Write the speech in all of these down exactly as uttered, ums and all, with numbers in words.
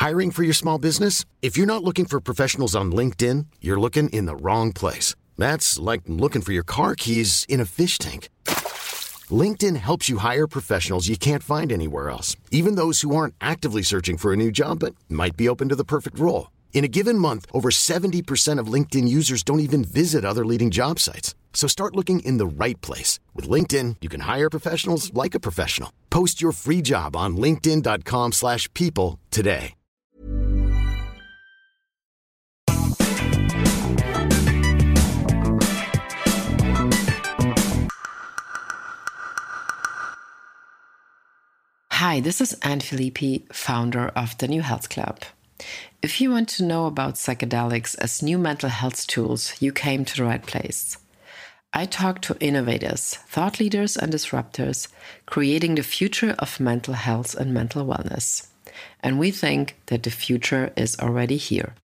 Hiring for your small business? If you're not looking for professionals on LinkedIn, you're looking in the wrong place. That's like looking for your car keys in a fish tank. LinkedIn helps you hire professionals you can't find anywhere else, even those who aren't actively searching for a new job but might be open to the perfect role. In a given month, over seventy percent of LinkedIn users don't even visit other leading job sites. So start looking in the right place. With LinkedIn, you can hire professionals like a professional. Post your free job on linkedin dot com slash people today. Hi, this is Anne Filippi, founder of the New Health Club. If you want to know about psychedelics as new mental health tools, you came to the right place. I talk to innovators, thought leaders, and disruptors, creating the future of mental health and mental wellness. And we think that the future is already here.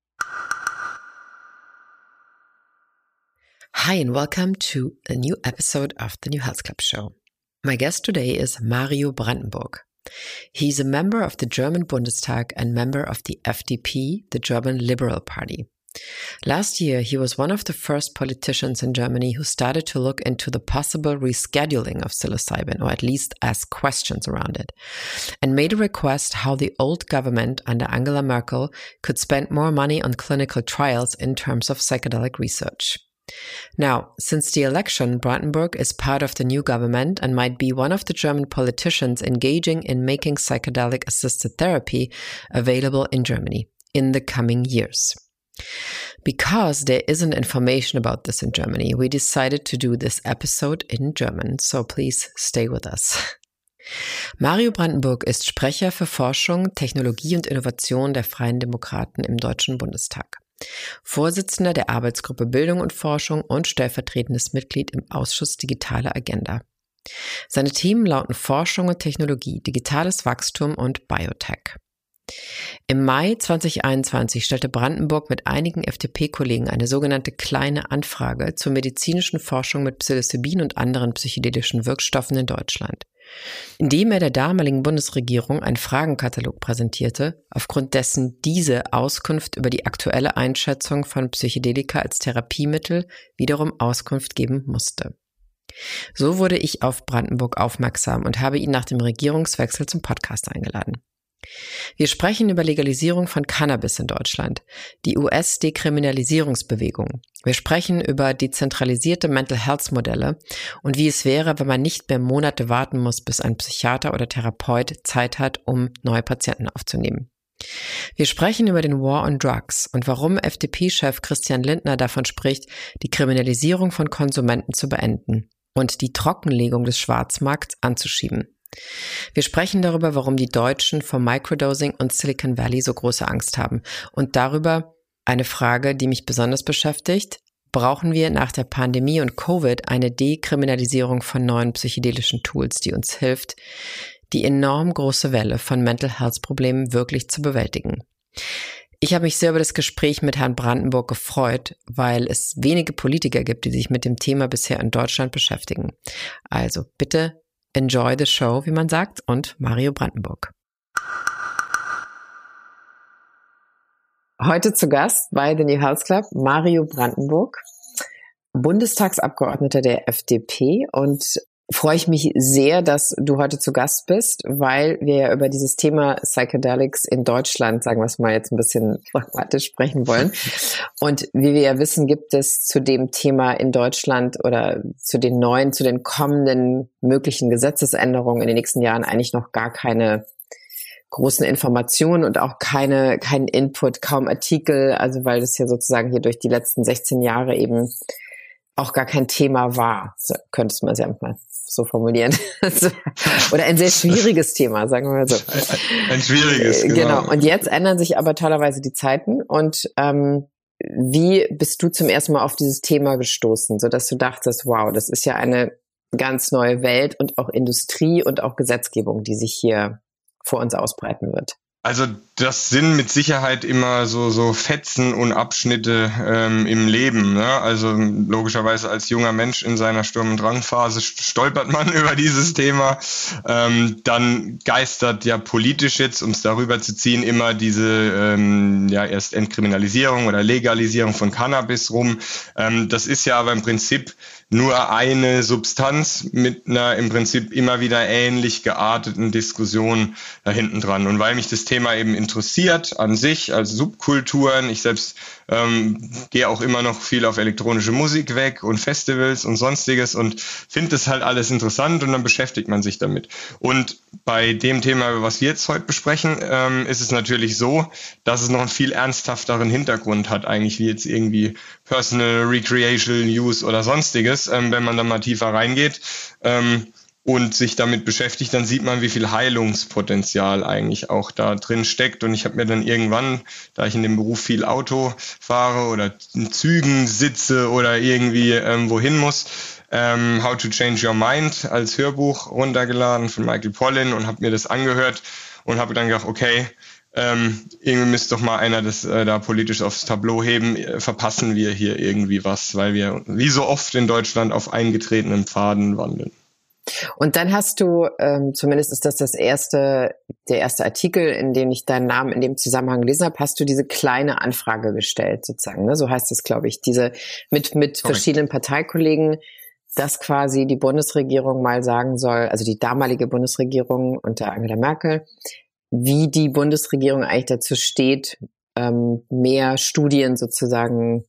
Hi, and welcome to a new episode of the New Health Club show. My guest today is Mario Brandenburg. He's a member of the German Bundestag and member of the F D P, the German Liberal Party. Last year, he was one of the first politicians in Germany who started to look into the possible rescheduling of psilocybin, or at least ask questions around it, and made a request how the old government under Angela Merkel could spend more money on clinical trials in terms of psychedelic research. Now, since the election, Brandenburg is part of the new government and might be one of the German politicians engaging in making psychedelic-assisted therapy available in Germany in the coming years. Because there isn't information about this in Germany, we decided to do this episode in German, so please stay with us. Mario Brandenburg ist Sprecher für Forschung, Technologie und Innovation der Freien Demokraten im Deutschen Bundestag. Vorsitzender der Arbeitsgruppe Bildung und Forschung und stellvertretendes Mitglied im Ausschuss Digitale Agenda. Seine Themen lauten Forschung und Technologie, digitales Wachstum und Biotech. Im Mai zwanzig einundzwanzig stellte Brandenburg mit einigen F D P-Kollegen eine sogenannte Kleine Anfrage zur medizinischen Forschung mit Psilocybin und anderen psychedelischen Wirkstoffen in Deutschland, indem er der damaligen Bundesregierung einen Fragenkatalog präsentierte, aufgrund dessen diese Auskunft über die aktuelle Einschätzung von Psychedelika als Therapiemittel wiederum Auskunft geben musste. So wurde ich auf Brandenburg aufmerksam und habe ihn nach dem Regierungswechsel zum Podcast eingeladen. Wir sprechen über Legalisierung von Cannabis in Deutschland, die U S-Dekriminalisierungsbewegung. Wir sprechen über dezentralisierte Mental Health Modelle und wie es wäre, wenn man nicht mehr Monate warten muss, bis ein Psychiater oder Therapeut Zeit hat, um neue Patienten aufzunehmen. Wir sprechen über den War on Drugs und warum F D P-Chef Christian Lindner davon spricht, die Kriminalisierung von Konsumenten zu beenden und die Trockenlegung des Schwarzmarkts anzuschieben. Wir sprechen darüber, warum die Deutschen vor Microdosing und Silicon Valley so große Angst haben und darüber eine Frage, die mich besonders beschäftigt: Brauchen wir nach der Pandemie und Covid eine Dekriminalisierung von neuen psychedelischen Tools, die uns hilft, die enorm große Welle von Mental Health Problemen wirklich zu bewältigen? Ich habe mich sehr über das Gespräch mit Herrn Brandenburg gefreut, weil es wenige Politiker gibt, die sich mit dem Thema bisher in Deutschland beschäftigen. Also bitte enjoy the show, wie man sagt, und Mario Brandenburg. Heute zu Gast bei The New Health Club Mario Brandenburg, Bundestagsabgeordneter der F D P, und freue ich mich sehr, dass du heute zu Gast bist, weil wir ja über dieses Thema Psychedelics in Deutschland, sagen wir es mal jetzt ein bisschen pragmatisch, sprechen wollen. Und wie wir ja wissen, gibt es zu dem Thema in Deutschland oder zu den neuen, zu den kommenden möglichen Gesetzesänderungen in den nächsten Jahren eigentlich noch gar keine großen Informationen und auch keine, keinen Input, kaum Artikel, also weil das ja sozusagen hier durch die letzten sechzehn Jahre eben auch gar kein Thema war. So könntest man es ja mal so formulieren. Oder ein sehr schwieriges Thema, sagen wir mal so. Ein, ein schwieriges, genau. Genau. Und jetzt ändern sich aber tollerweise die Zeiten. Und ähm, wie bist du zum ersten Mal auf dieses Thema gestoßen, sodass du dachtest, wow, das ist ja eine ganz neue Welt und auch Industrie und auch Gesetzgebung, die sich hier vor uns ausbreiten wird? Also Das sind mit Sicherheit immer so so Fetzen und Abschnitte ähm, im Leben. Ne? Also logischerweise als junger Mensch in seiner Sturm- und Drangphase stolpert man über dieses Thema. Ähm, dann geistert ja politisch jetzt, um es darüber zu ziehen, immer diese ähm, ja erst Entkriminalisierung oder Legalisierung von Cannabis rum. Ähm, das ist ja aber im Prinzip nur eine Substanz mit einer im Prinzip immer wieder ähnlich gearteten Diskussion da hinten dran. Und weil mich das Thema eben interessiert an sich als Subkulturen, ich selbst ähm, gehe auch immer noch viel auf elektronische Musik weg und Festivals und sonstiges und finde das halt alles interessant und dann beschäftigt man sich damit. Und bei dem Thema, was wir jetzt heute besprechen, ähm, ist es natürlich so, dass es noch einen viel ernsthafteren Hintergrund hat, eigentlich wie jetzt irgendwie Personal Recreational Use oder sonstiges. Ähm, wenn man da mal tiefer reingeht ähm, und sich damit beschäftigt, dann sieht man, wie viel Heilungspotenzial eigentlich auch da drin steckt. Und ich habe mir dann irgendwann, da ich in dem Beruf viel Auto fahre oder in Zügen sitze oder irgendwie ähm, wohin muss, ähm, How to Change Your Mind als Hörbuch runtergeladen von Michael Pollan und habe mir das angehört und habe dann gedacht, okay, Ähm, irgendwie müsste doch mal einer das äh, da politisch aufs Tableau heben, äh, verpassen wir hier irgendwie was, weil wir wie so oft in Deutschland auf eingetretenen Pfaden wandeln. Und dann hast du, ähm, zumindest ist das das erste, der erste Artikel, in dem ich deinen Namen in dem Zusammenhang gelesen habe, hast du diese kleine Anfrage gestellt sozusagen, ne? So heißt es, glaube ich, diese mit mit Correct. Verschiedenen Parteikollegen, dass quasi die Bundesregierung mal sagen soll, also die damalige Bundesregierung unter Angela Merkel, wie die Bundesregierung eigentlich dazu steht, ähm, mehr Studien sozusagen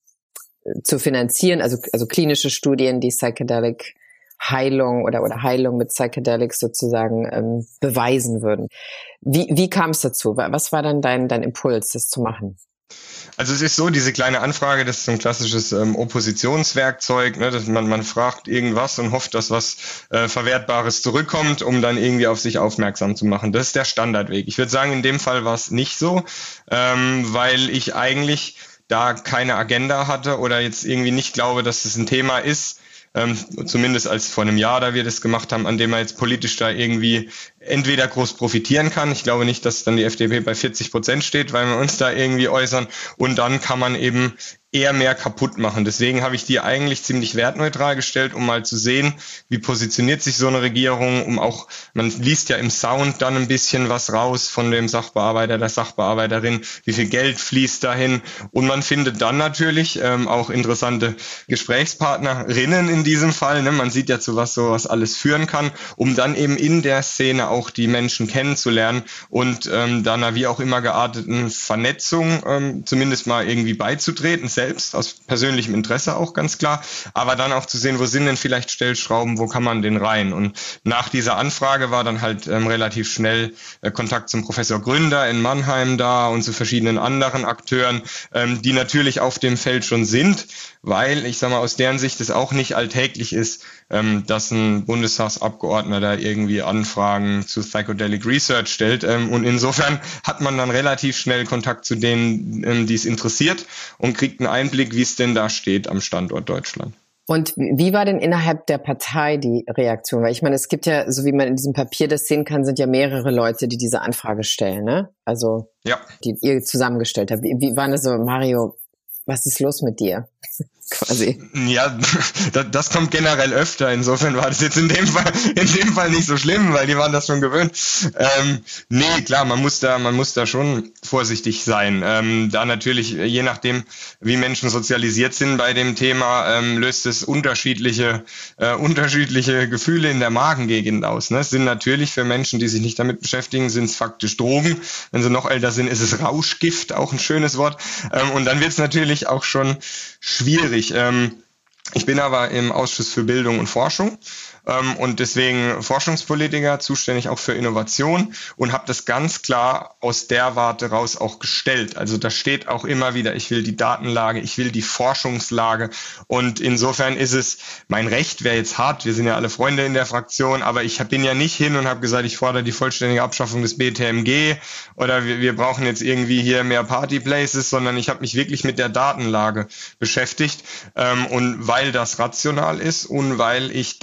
zu finanzieren, also also klinische Studien, die Psychedelic Heilung oder oder Heilung mit Psychedelics sozusagen ähm, beweisen würden. Wie wie kam es dazu? Was war dann dein dein Impuls, das zu machen? Also es ist so, diese kleine Anfrage, das ist so ein klassisches ähm, Oppositionswerkzeug, ne, dass man, man fragt irgendwas und hofft, dass was äh, Verwertbares zurückkommt, um dann irgendwie auf sich aufmerksam zu machen. Das ist der Standardweg. Ich würde sagen, in dem Fall war es nicht so, ähm, weil ich eigentlich da keine Agenda hatte oder jetzt irgendwie nicht glaube, dass es ein Thema ist, ähm, zumindest als vor einem Jahr, da wir das gemacht haben, an dem man jetzt politisch da irgendwie entweder groß profitieren kann. Ich glaube nicht, dass dann die F D P bei vierzig Prozent steht, weil wir uns da irgendwie äußern. Und dann kann man eben eher mehr kaputt machen. Deswegen habe ich die eigentlich ziemlich wertneutral gestellt, um mal zu sehen, wie positioniert sich so eine Regierung, um auch, man liest ja im Sound dann ein bisschen was raus von dem Sachbearbeiter, der Sachbearbeiterin, wie viel Geld fließt dahin. Und man findet dann natürlich ähm, auch interessante Gesprächspartnerinnen in diesem Fall. Ne? Man sieht ja, zu was sowas alles führen kann, um dann eben in der Szene auch die Menschen kennenzulernen und ähm, da einer wie auch immer gearteten Vernetzung ähm, zumindest mal irgendwie beizutreten, selbst aus persönlichem Interesse auch ganz klar, aber dann auch zu sehen, wo sind denn vielleicht Stellschrauben, wo kann man den rein? Und nach dieser Anfrage war dann halt ähm, relativ schnell äh, Kontakt zum Professor Gründer in Mannheim da und zu verschiedenen anderen Akteuren, ähm, die natürlich auf dem Feld schon sind, weil, ich sag mal, aus deren Sicht es auch nicht alltäglich ist, ähm, dass ein Bundestagsabgeordneter irgendwie Anfragen zu Psychedelic Research stellt. Ähm, und insofern hat man dann relativ schnell Kontakt zu denen, ähm, die es interessiert und kriegt einen Einblick, wie es denn da steht am Standort Deutschland. Und wie war denn innerhalb der Partei die Reaktion? Weil ich meine, es gibt ja, so wie man in diesem Papier das sehen kann, sind ja mehrere Leute, die diese Anfrage stellen, ne? Also, ja, die ihr zusammengestellt habt. Wie, wie war das so, Mario, was ist los mit dir? Quasi. Ja, das, das kommt generell öfter. Insofern war das jetzt in dem Fall, in dem Fall nicht so schlimm, weil die waren das schon gewöhnt. Ähm, nee, klar, man muss da, man muss da schon vorsichtig sein. Ähm, da natürlich, je nachdem, wie Menschen sozialisiert sind bei dem Thema, ähm, löst es unterschiedliche, äh, unterschiedliche Gefühle in der Magengegend aus. Ne? Es sind natürlich für Menschen, die sich nicht damit beschäftigen, sind es faktisch Drogen. Wenn sie noch älter sind, ist es Rauschgift, auch ein schönes Wort. Ähm, und dann wird es natürlich auch schon schwierig. Ich bin aber im Ausschuss für Bildung und Forschung und deswegen Forschungspolitiker, zuständig auch für Innovation und habe das ganz klar aus der Warte raus auch gestellt. Also da steht auch immer wieder, ich will die Datenlage, ich will die Forschungslage und insofern ist es mein Recht, wäre jetzt hart, wir sind ja alle Freunde in der Fraktion, aber ich bin ja nicht hin und habe gesagt, ich fordere die vollständige Abschaffung des B T M G oder wir, wir brauchen jetzt irgendwie hier mehr Partyplaces, sondern ich habe mich wirklich mit der Datenlage beschäftigt ähm, und weil das rational ist und weil ich dann an der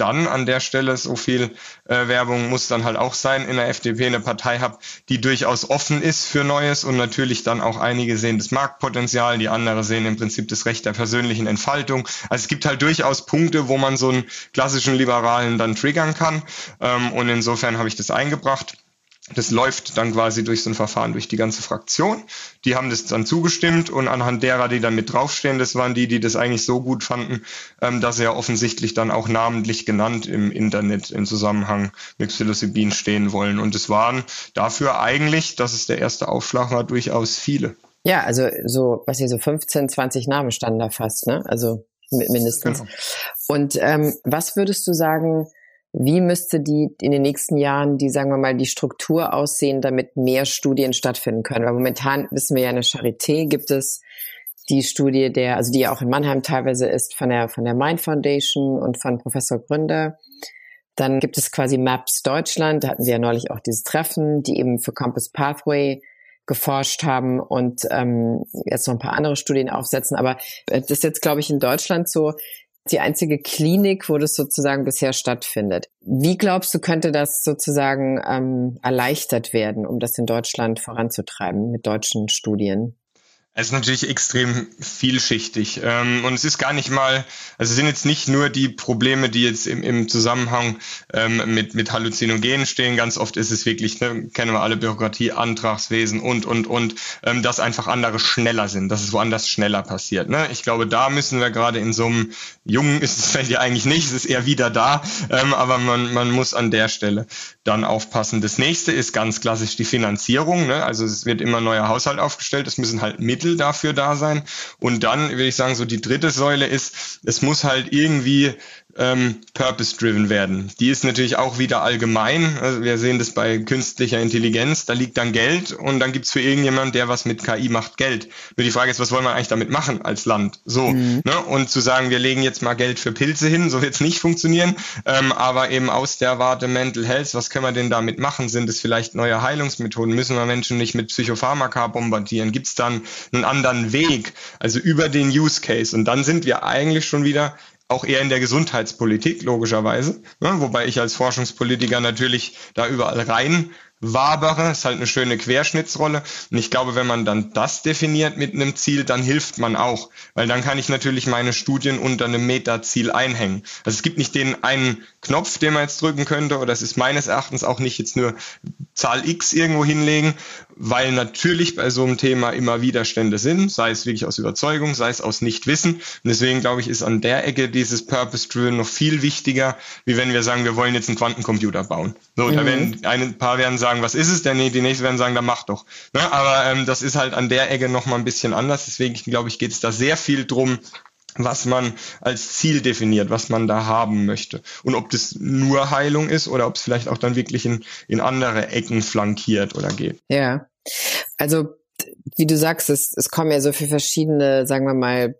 der Stelle, so viel äh, Werbung muss dann halt auch sein, in der F D P eine Partei habe, die durchaus offen ist für Neues und natürlich dann auch einige sehen das Marktpotenzial, die andere sehen im Prinzip das Recht der persönlichen Entfaltung. Also es gibt halt durchaus Punkte, wo man so einen klassischen Liberalen dann triggern kann, ähm, und insofern habe ich das eingebracht. Das läuft dann quasi durch so ein Verfahren durch die ganze Fraktion. Die haben das dann zugestimmt und anhand derer, die da mit draufstehen, das waren die, die das eigentlich so gut fanden, ähm, dass sie ja offensichtlich dann auch namentlich genannt im Internet im Zusammenhang mit Psilocybin stehen wollen. Und es waren dafür eigentlich, dass es der erste Aufschlag war, durchaus viele. Ja, also so, was hier so fünfzehn, zwanzig Namen standen da fast, ne? Also mindestens. Genau. Und ähm, was würdest du sagen, wie müsste die in den nächsten Jahren die, sagen wir mal, die Struktur aussehen, damit mehr Studien stattfinden können? Weil momentan wissen wir ja, in der Charité gibt es die Studie der, also die ja auch in Mannheim teilweise ist, von der, von der Mind Foundation und von Professor Gründer. Dann gibt es quasi MAPS Deutschland, da hatten wir ja neulich auch dieses Treffen, die eben für Compass Pathway geforscht haben und ähm, jetzt noch ein paar andere Studien aufsetzen. Aber das ist jetzt, glaube ich, in Deutschland so die einzige Klinik, wo das sozusagen bisher stattfindet. Wie glaubst du, könnte das sozusagen ähm, erleichtert werden, um das in Deutschland voranzutreiben mit deutschen Studien? Es ist natürlich extrem vielschichtig, ähm, und es ist gar nicht mal, also es sind jetzt nicht nur die Probleme, die jetzt im, im Zusammenhang ähm, mit mit Halluzinogenen stehen. Ganz oft ist es wirklich, ne, kennen wir alle, Bürokratie, Antragswesen und und und, ähm, dass einfach andere schneller sind, dass es woanders schneller passiert. Ne? Ich glaube, da müssen wir gerade in so einem Jungen, ist es fällt ja eigentlich nicht, es ist eher wieder da, ähm, aber man man muss an der Stelle dann aufpassen. Das nächste ist ganz klassisch die Finanzierung. Ne? Also es wird immer ein neuer Haushalt aufgestellt, es müssen halt Mittel dafür da sein. Und dann würde ich sagen, so die dritte Säule ist, es muss halt irgendwie ähm, purpose-driven werden. Die ist natürlich auch wieder allgemein. Also wir sehen das bei künstlicher Intelligenz, da liegt dann Geld und dann gibt's für irgendjemanden, der was mit K I macht, Geld. Nur die Frage ist, was wollen wir eigentlich damit machen als Land? So, mhm. ne? Und zu sagen, wir legen jetzt mal Geld für Pilze hin, so wird's nicht funktionieren. Ähm, aber eben aus der Warte Mental Health, was können wir denn damit machen? Sind es vielleicht neue Heilungsmethoden? Müssen wir Menschen nicht mit Psychopharmaka bombardieren? Gibt's dann einen anderen Weg? Also über den Use Case. Und dann sind wir eigentlich schon wieder auch eher in der Gesundheitspolitik, logischerweise, ne? Wobei ich als Forschungspolitiker natürlich da überall rein wabere, ist halt eine schöne Querschnittsrolle. Und ich glaube, wenn man dann das definiert mit einem Ziel, dann hilft man auch. Weil dann kann ich natürlich meine Studien unter einem Metaziel einhängen. Also es gibt nicht den einen Knopf, den man jetzt drücken könnte, oder es ist meines Erachtens auch nicht jetzt nur Zahl X irgendwo hinlegen, weil natürlich bei so einem Thema immer Widerstände sind, sei es wirklich aus Überzeugung, sei es aus Nichtwissen. Und deswegen glaube ich, ist an der Ecke dieses Purpose-Driven noch viel wichtiger, wie wenn wir sagen, wir wollen jetzt einen Quantencomputer bauen. So, mhm. da werden ein paar werden sagen, was ist es denn? Nee, die nächsten werden sagen, dann mach doch. Ne? Aber ähm, das ist halt an der Ecke nochmal ein bisschen anders. Deswegen, glaube ich, geht es da sehr viel drum, was man als Ziel definiert, was man da haben möchte. Und ob das nur Heilung ist oder ob es vielleicht auch dann wirklich in, in andere Ecken flankiert oder geht. Ja, also wie du sagst, es, es kommen ja so viele verschiedene, sagen wir mal,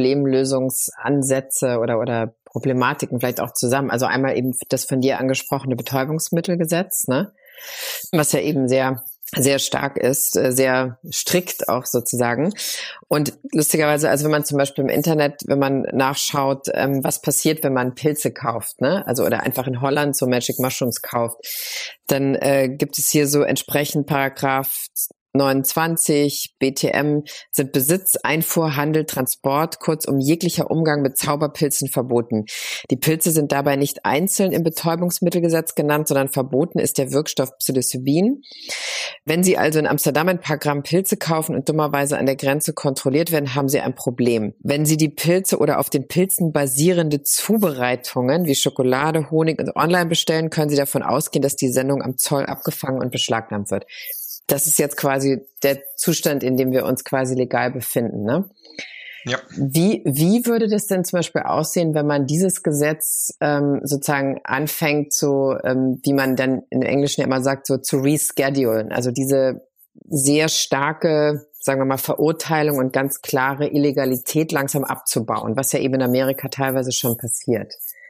Problemlösungsansätze oder oder Problematiken vielleicht auch zusammen. Also einmal eben das von dir angesprochene Betäubungsmittelgesetz, ne? Was ja eben sehr sehr stark ist, sehr strikt auch sozusagen. Und lustigerweise, also wenn man zum Beispiel im Internet, wenn man nachschaut, ähm, was passiert, wenn man Pilze kauft, ne, also oder einfach in Holland so Magic Mushrooms kauft, dann äh, gibt es hier so entsprechend Paragraph neunundzwanzig B T M sind Besitz, Einfuhr, Handel, Transport, kurzum jeglicher Umgang mit Zauberpilzen verboten. Die Pilze sind dabei nicht einzeln im Betäubungsmittelgesetz genannt, sondern verboten ist der Wirkstoff Psilocybin. Wenn Sie also in Amsterdam ein paar Gramm Pilze kaufen und dummerweise an der Grenze kontrolliert werden, haben Sie ein Problem. Wenn Sie die Pilze oder auf den Pilzen basierende Zubereitungen wie Schokolade, Honig und online bestellen, können Sie davon ausgehen, dass die Sendung am Zoll abgefangen und beschlagnahmt wird. Das ist jetzt quasi der Zustand, in dem wir uns quasi legal befinden, ne? Ja. Wie, wie würde das denn zum Beispiel aussehen, wenn man dieses Gesetz ähm, sozusagen anfängt, so ähm, wie man dann im Englischen ja immer sagt, so zu reschedulen, also diese sehr starke, sagen wir mal, Verurteilung und ganz klare Illegalität langsam abzubauen, was ja eben in Amerika teilweise schon passiert.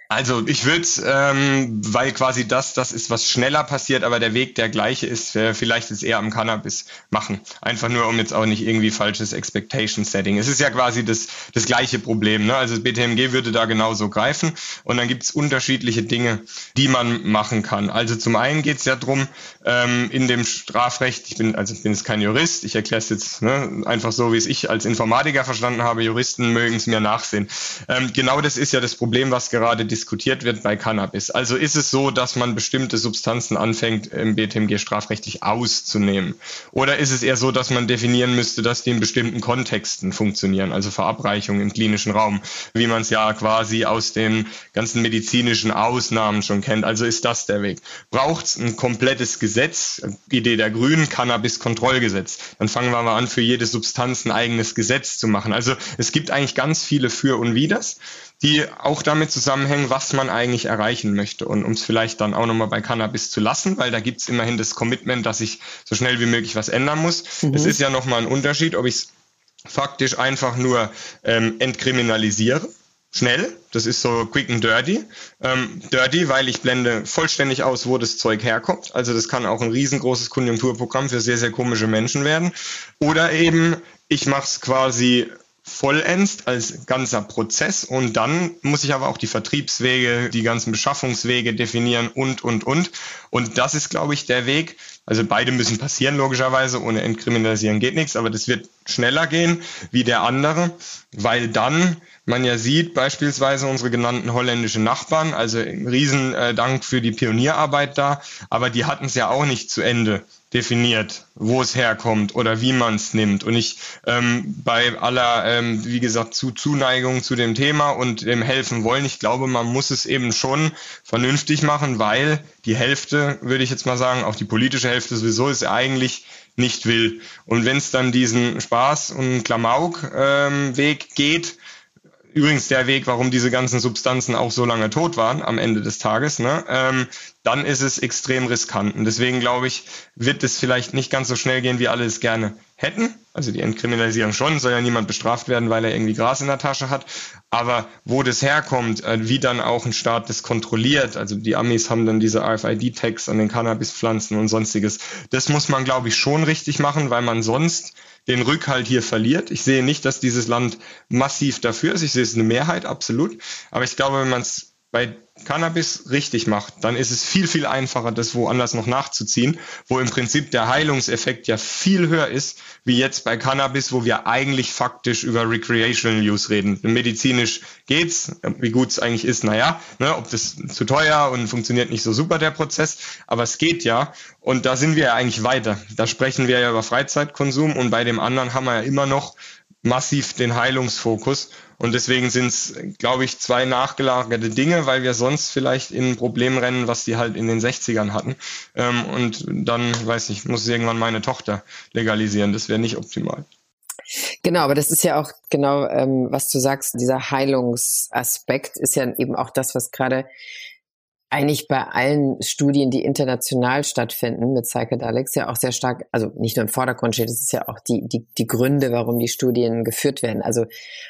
Also ich würde, ähm, weil quasi das, das ist, was schneller passiert, aber der Weg der gleiche ist, äh, vielleicht jetzt eher am Cannabis machen. Einfach nur, um jetzt auch nicht irgendwie falsches Expectation-Setting. Es ist ja quasi das, das gleiche Problem, ne? Also das B T M G würde da genauso greifen und dann gibt es unterschiedliche Dinge, die man machen kann. Also zum einen geht es ja drum, ähm, in dem Strafrecht, ich bin also ich bin jetzt kein Jurist, ich erkläre es jetzt ne, einfach so, wie es ich als Informatiker verstanden habe, Juristen mögen es mir nachsehen. Ähm, genau das ist ja das Problem, was gerade diskutiert wird bei Cannabis. Also ist es so, dass man bestimmte Substanzen anfängt, im B T M G strafrechtlich auszunehmen? Oder ist es eher so, dass man definieren müsste, dass die in bestimmten Kontexten funktionieren, also Verabreichung im klinischen Raum, wie man es ja quasi aus den ganzen medizinischen Ausnahmen schon kennt? Also ist das der Weg? Braucht es ein komplettes Gesetz? Idee der Grünen, Cannabis-Kontrollgesetz. Dann fangen wir mal an, für jede Substanz ein eigenes Gesetz zu machen. Also es gibt eigentlich ganz viele Für und Widers, die auch damit zusammenhängen, was man eigentlich erreichen möchte. Und um es vielleicht dann auch nochmal bei Cannabis zu lassen, weil da gibt es immerhin das Commitment, dass ich so schnell wie möglich was ändern muss. Mhm. Es ist ja nochmal ein Unterschied, ob ich es faktisch einfach nur ähm, entkriminalisiere. Schnell, das ist so quick and dirty. Ähm, dirty, weil ich blende vollständig aus, wo das Zeug herkommt. Also das kann auch ein riesengroßes Konjunkturprogramm für sehr, sehr komische Menschen werden. Oder eben, ich mache es quasi vollends als ganzer Prozess und dann muss ich aber auch die Vertriebswege, die ganzen Beschaffungswege definieren und, und, und. Und das ist, glaube ich, der Weg. Also beide müssen passieren, logischerweise. Ohne Entkriminalisieren geht nichts, aber das wird schneller gehen wie der andere, weil dann man ja sieht, beispielsweise unsere genannten holländischen Nachbarn, also ein riesen äh, Dank für die Pionierarbeit da, aber die hatten es ja auch nicht zu Ende definiert, wo es herkommt oder wie man es nimmt. Und ich ähm, bei aller, ähm, wie gesagt, zu Zuneigung zu dem Thema und dem helfen wollen, ich glaube, man muss es eben schon vernünftig machen, weil die Hälfte, würde ich jetzt mal sagen, auch die politische Hälfte sowieso ist eigentlich nicht will. Und wenn es dann diesen Spaß- und Klamauk-Weg ähm, geht, übrigens der Weg, warum diese ganzen Substanzen auch so lange tot waren am Ende des Tages, ne? Ähm, dann ist es extrem riskant. Und deswegen glaube ich, wird es vielleicht nicht ganz so schnell gehen, wie alle es gerne hätten. Also die Entkriminalisierung schon, soll ja niemand bestraft werden, weil er irgendwie Gras in der Tasche hat. Aber wo das herkommt, äh, wie dann auch ein Staat das kontrolliert, also die Amis haben dann diese R F I D-Tags an den Cannabispflanzen und sonstiges, das muss man, glaube ich, schon richtig machen, weil man sonst den Rückhalt hier verliert. Ich sehe nicht, dass dieses Land massiv dafür ist. Ich sehe es eine Mehrheit, absolut. Aber ich glaube, wenn man es bei Cannabis richtig macht, dann ist es viel, viel einfacher, das woanders noch nachzuziehen, wo im Prinzip der Heilungseffekt ja viel höher ist, wie jetzt bei Cannabis, wo wir eigentlich faktisch über Recreational Use reden. Medizinisch geht's, wie gut es eigentlich ist, naja, ne, ob das zu teuer und funktioniert nicht so super, der Prozess, aber es geht ja und da sind wir ja eigentlich weiter. Da sprechen wir ja über Freizeitkonsum und bei dem anderen haben wir ja immer noch massiv den Heilungsfokus. Und deswegen sind es, glaube ich, zwei nachgelagerte Dinge, weil wir sonst vielleicht in ein Problem rennen, was die halt in den sechzigern hatten. Ähm, und dann, weiß ich, muss irgendwann meine Tochter legalisieren. Das wäre nicht optimal. Genau, aber das ist ja auch genau, ähm, was du sagst, dieser Heilungsaspekt ist ja eben auch das, was gerade eigentlich bei allen Studien, die international stattfinden mit Psychedelics, ja auch sehr stark, also nicht nur im Vordergrund steht, das ist ja auch die, die, die Gründe, warum die Studien geführt werden. Also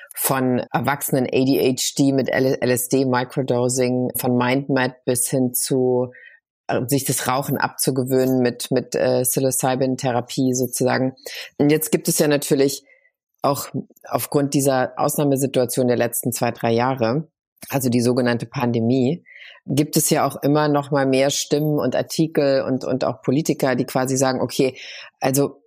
von Erwachsenen A D H D mit L S D, Microdosing, von MindMed bis hin zu äh, sich das Rauchen abzugewöhnen mit, mit äh, Psilocybin-Therapie sozusagen. Und jetzt gibt es ja natürlich auch aufgrund dieser Ausnahmesituation der letzten zwei, drei Jahre, also die sogenannte Pandemie, gibt es ja auch immer noch mal mehr Stimmen und Artikel und, und auch Politiker, die quasi sagen, okay, also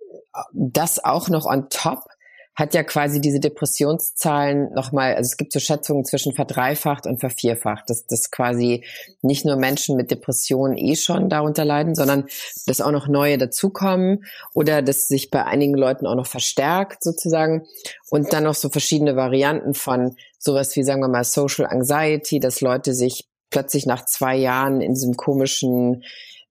das auch noch on top hat ja quasi diese Depressionszahlen nochmal, also es gibt so Schätzungen zwischen verdreifacht und vervierfacht, dass, dass quasi nicht nur Menschen mit Depressionen eh schon darunter leiden, sondern dass auch noch neue dazukommen oder dass sich bei einigen Leuten auch noch verstärkt sozusagen und dann noch so verschiedene Varianten von sowas wie, sagen wir mal, Social Anxiety, dass Leute sich plötzlich nach zwei Jahren in diesem komischen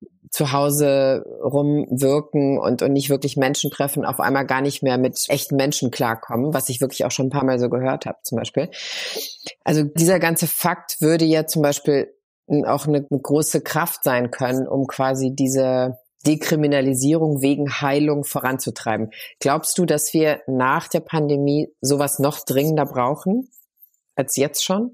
Zuhause rumwirken und, und nicht wirklich Menschen treffen, auf einmal gar nicht mehr mit echten Menschen klarkommen, was ich wirklich auch schon ein paar Mal so gehört habe zum Beispiel. Also dieser ganze Fakt würde ja zum Beispiel auch eine, eine große Kraft sein können, um quasi diese Dekriminalisierung wegen Heilung voranzutreiben. Glaubst du, dass wir nach der Pandemie sowas noch dringender brauchen als jetzt schon?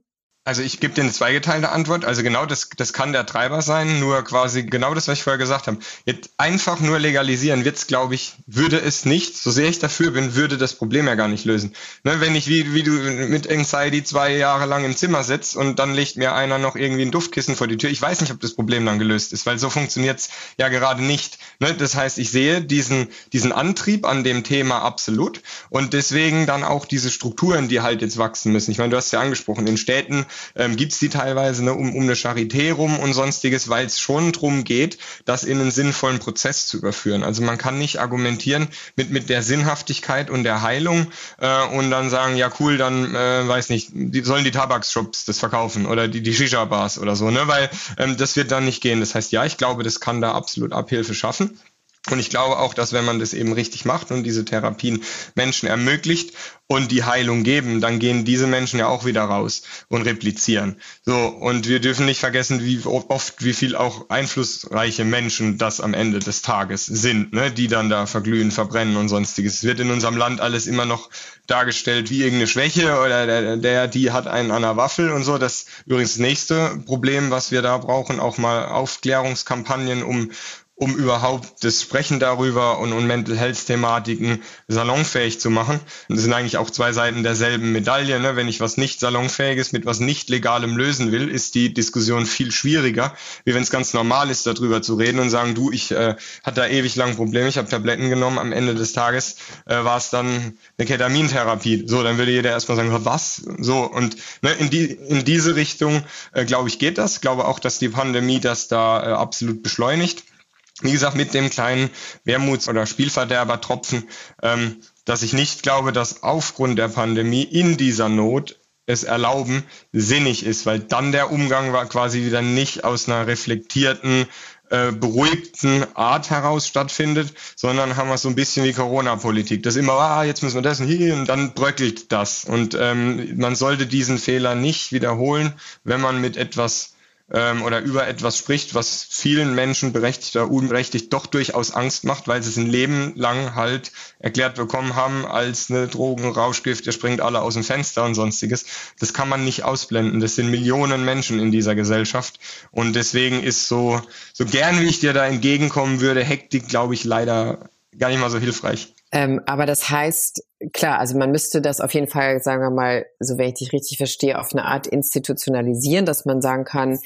Also ich gebe dir eine zweigeteilte Antwort. Also genau das, das kann der Treiber sein, nur quasi genau das, was ich vorher gesagt habe. Jetzt einfach nur legalisieren wird's, glaube ich, würde es nicht, so sehr ich dafür bin, würde das Problem ja gar nicht lösen. Ne, wenn ich wie, wie du mit Anxiety zwei Jahre lang im Zimmer sitzt und dann legt mir einer noch irgendwie ein Duftkissen vor die Tür, ich weiß nicht, ob das Problem dann gelöst ist, weil so funktioniert's ja gerade nicht. Ne, das heißt, ich sehe diesen, diesen Antrieb an dem Thema absolut und deswegen dann auch diese Strukturen, die halt jetzt wachsen müssen. Ich meine, du hast ja angesprochen, in Städten Ähm, gibt's die teilweise ne, um, um eine Charité rum und sonstiges, weil es schon drum geht, das in einen sinnvollen Prozess zu überführen. Also man kann nicht argumentieren mit mit der Sinnhaftigkeit und der Heilung äh, und dann sagen, ja cool, dann äh, weiß nicht, die sollen die Tabakshops das verkaufen oder die die Shisha-Bars oder so, ne, weil ähm, das wird dann nicht gehen. Das heißt, ja, ich glaube, das kann da absolut Abhilfe schaffen. Und ich glaube auch, dass wenn man das eben richtig macht und diese Therapien Menschen ermöglicht und die Heilung geben, dann gehen diese Menschen ja auch wieder raus und replizieren. So, und wir dürfen nicht vergessen, wie oft, wie viel auch einflussreiche Menschen das am Ende des Tages sind, ne, die dann da verglühen, verbrennen und sonstiges. Es wird in unserem Land alles immer noch dargestellt wie irgendeine Schwäche oder der, der die hat einen an der Waffel und so. Das ist übrigens das nächste Problem, was wir da brauchen, auch mal Aufklärungskampagnen, um um überhaupt das Sprechen darüber und, und Mental Health Thematiken salonfähig zu machen. Und das sind eigentlich auch zwei Seiten derselben Medaille. Ne? Wenn ich was nicht salonfähiges mit was nicht Legalem lösen will, ist die Diskussion viel schwieriger, wie wenn es ganz normal ist, darüber zu reden und sagen, du, ich äh, hatte da ewig lang Probleme, ich habe Tabletten genommen, am Ende des Tages äh, war es dann eine Ketamintherapie. So, dann würde jeder erstmal sagen, was? So, und ne, in die in diese Richtung, äh, glaube ich, geht das. Ich glaube auch, dass die Pandemie das da äh, absolut beschleunigt. Wie gesagt, mit dem kleinen Wermuts- oder Spielverderbertropfen, ähm, dass ich nicht glaube, dass aufgrund der Pandemie in dieser Not es erlauben sinnig ist, weil dann der Umgang war quasi wieder nicht aus einer reflektierten, äh, beruhigten Art heraus stattfindet, sondern haben wir so ein bisschen wie Corona-Politik. Das immer, ah, jetzt müssen wir das und hier und dann bröckelt das. Und ähm, man sollte diesen Fehler nicht wiederholen, wenn man mit etwas oder über etwas spricht, was vielen Menschen berechtigt oder unberechtigt doch durchaus Angst macht, weil sie es ein Leben lang halt erklärt bekommen haben als eine Drogen, Rauschgift, ihr springt alle aus dem Fenster und sonstiges. Das kann man nicht ausblenden. Das sind Millionen Menschen in dieser Gesellschaft und deswegen ist so, so gern wie ich dir da entgegenkommen würde, Hektik, glaube ich, leider gar nicht mal so hilfreich. Ähm, aber das heißt, klar, also man müsste das auf jeden Fall, sagen wir mal, so wenn ich dich richtig verstehe, auf eine Art institutionalisieren, dass man sagen kann,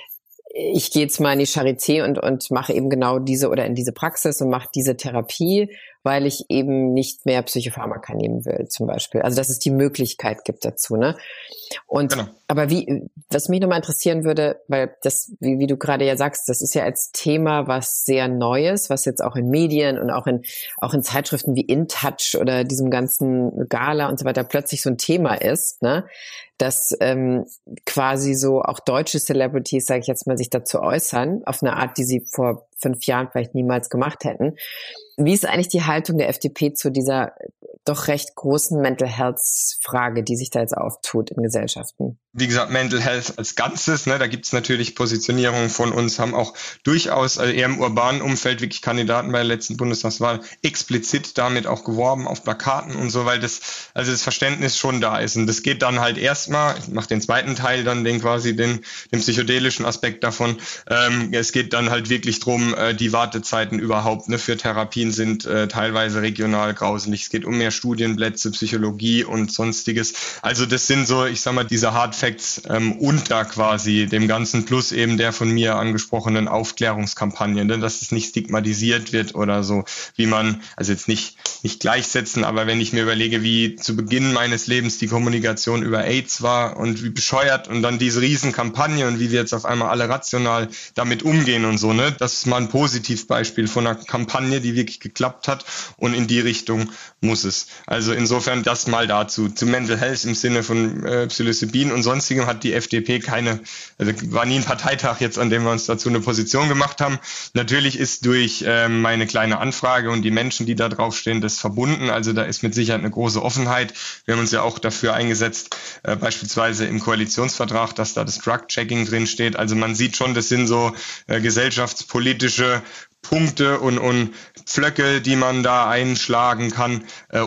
ich gehe jetzt mal in die Charité und, und mache eben genau diese oder in diese Praxis und mache diese Therapie, weil ich eben nicht mehr Psychopharmaka nehmen will, zum Beispiel. Also, dass es die Möglichkeit gibt dazu, ne? Und, genau. Aber wie, was mich nochmal interessieren würde, weil das, wie, wie du gerade ja sagst, das ist ja als Thema was sehr Neues, was jetzt auch in Medien und auch in, auch in Zeitschriften wie InTouch oder diesem ganzen Gala und so weiter plötzlich so ein Thema ist, ne? Dass ähm, quasi so auch deutsche Celebrities, sage ich jetzt mal, sich dazu äußern, auf eine Art, die sie vor fünf Jahren vielleicht niemals gemacht hätten. Wie ist eigentlich die Haltung der F D P zu dieser doch recht großen Mental Health Frage, die sich da jetzt auftut in Gesellschaften? Wie gesagt, Mental Health als Ganzes, ne, da gibt's natürlich Positionierungen von uns, haben auch durchaus also eher im urbanen Umfeld wirklich Kandidaten bei der letzten Bundestagswahl explizit damit auch geworben auf Plakaten und so, weil das also das Verständnis schon da ist. Und das geht dann halt erstmal, ich mache den zweiten Teil dann den quasi den, den psychedelischen Aspekt davon. Ähm, es geht dann halt wirklich drum, äh, die Wartezeiten überhaupt ne, für Therapien sind äh, teilweise regional grauselig. Es geht um mehr Studienplätze, Psychologie und sonstiges. Also das sind so, ich sag mal, diese Hard Facts ähm, unter quasi dem Ganzen plus eben der von mir angesprochenen Aufklärungskampagne, ne, dass es nicht stigmatisiert wird oder so, wie man, also jetzt nicht nicht gleichsetzen, aber wenn ich mir überlege, wie zu Beginn meines Lebens die Kommunikation über AIDS war und wie bescheuert und dann diese Riesenkampagne und wie wir jetzt auf einmal alle rational damit umgehen und so, ne, das ist mal ein Positivbeispiel von einer Kampagne, die wirklich geklappt hat und in die Richtung muss es. Also insofern das mal dazu. Zu Mental Health im Sinne von äh, Psilocybin und sonstigem hat die F D P keine, also war nie ein Parteitag jetzt, an dem wir uns dazu eine Position gemacht haben. Natürlich ist durch äh, meine kleine Anfrage und die Menschen, die da draufstehen, das verbunden. Also da ist mit Sicherheit eine große Offenheit. Wir haben uns ja auch dafür eingesetzt, äh, beispielsweise im Koalitionsvertrag, dass da das Drug-Checking drin steht. Also man sieht schon, das sind so äh, gesellschaftspolitische Punkte und, und Pflöcke, die man da einschlagen kann, äh,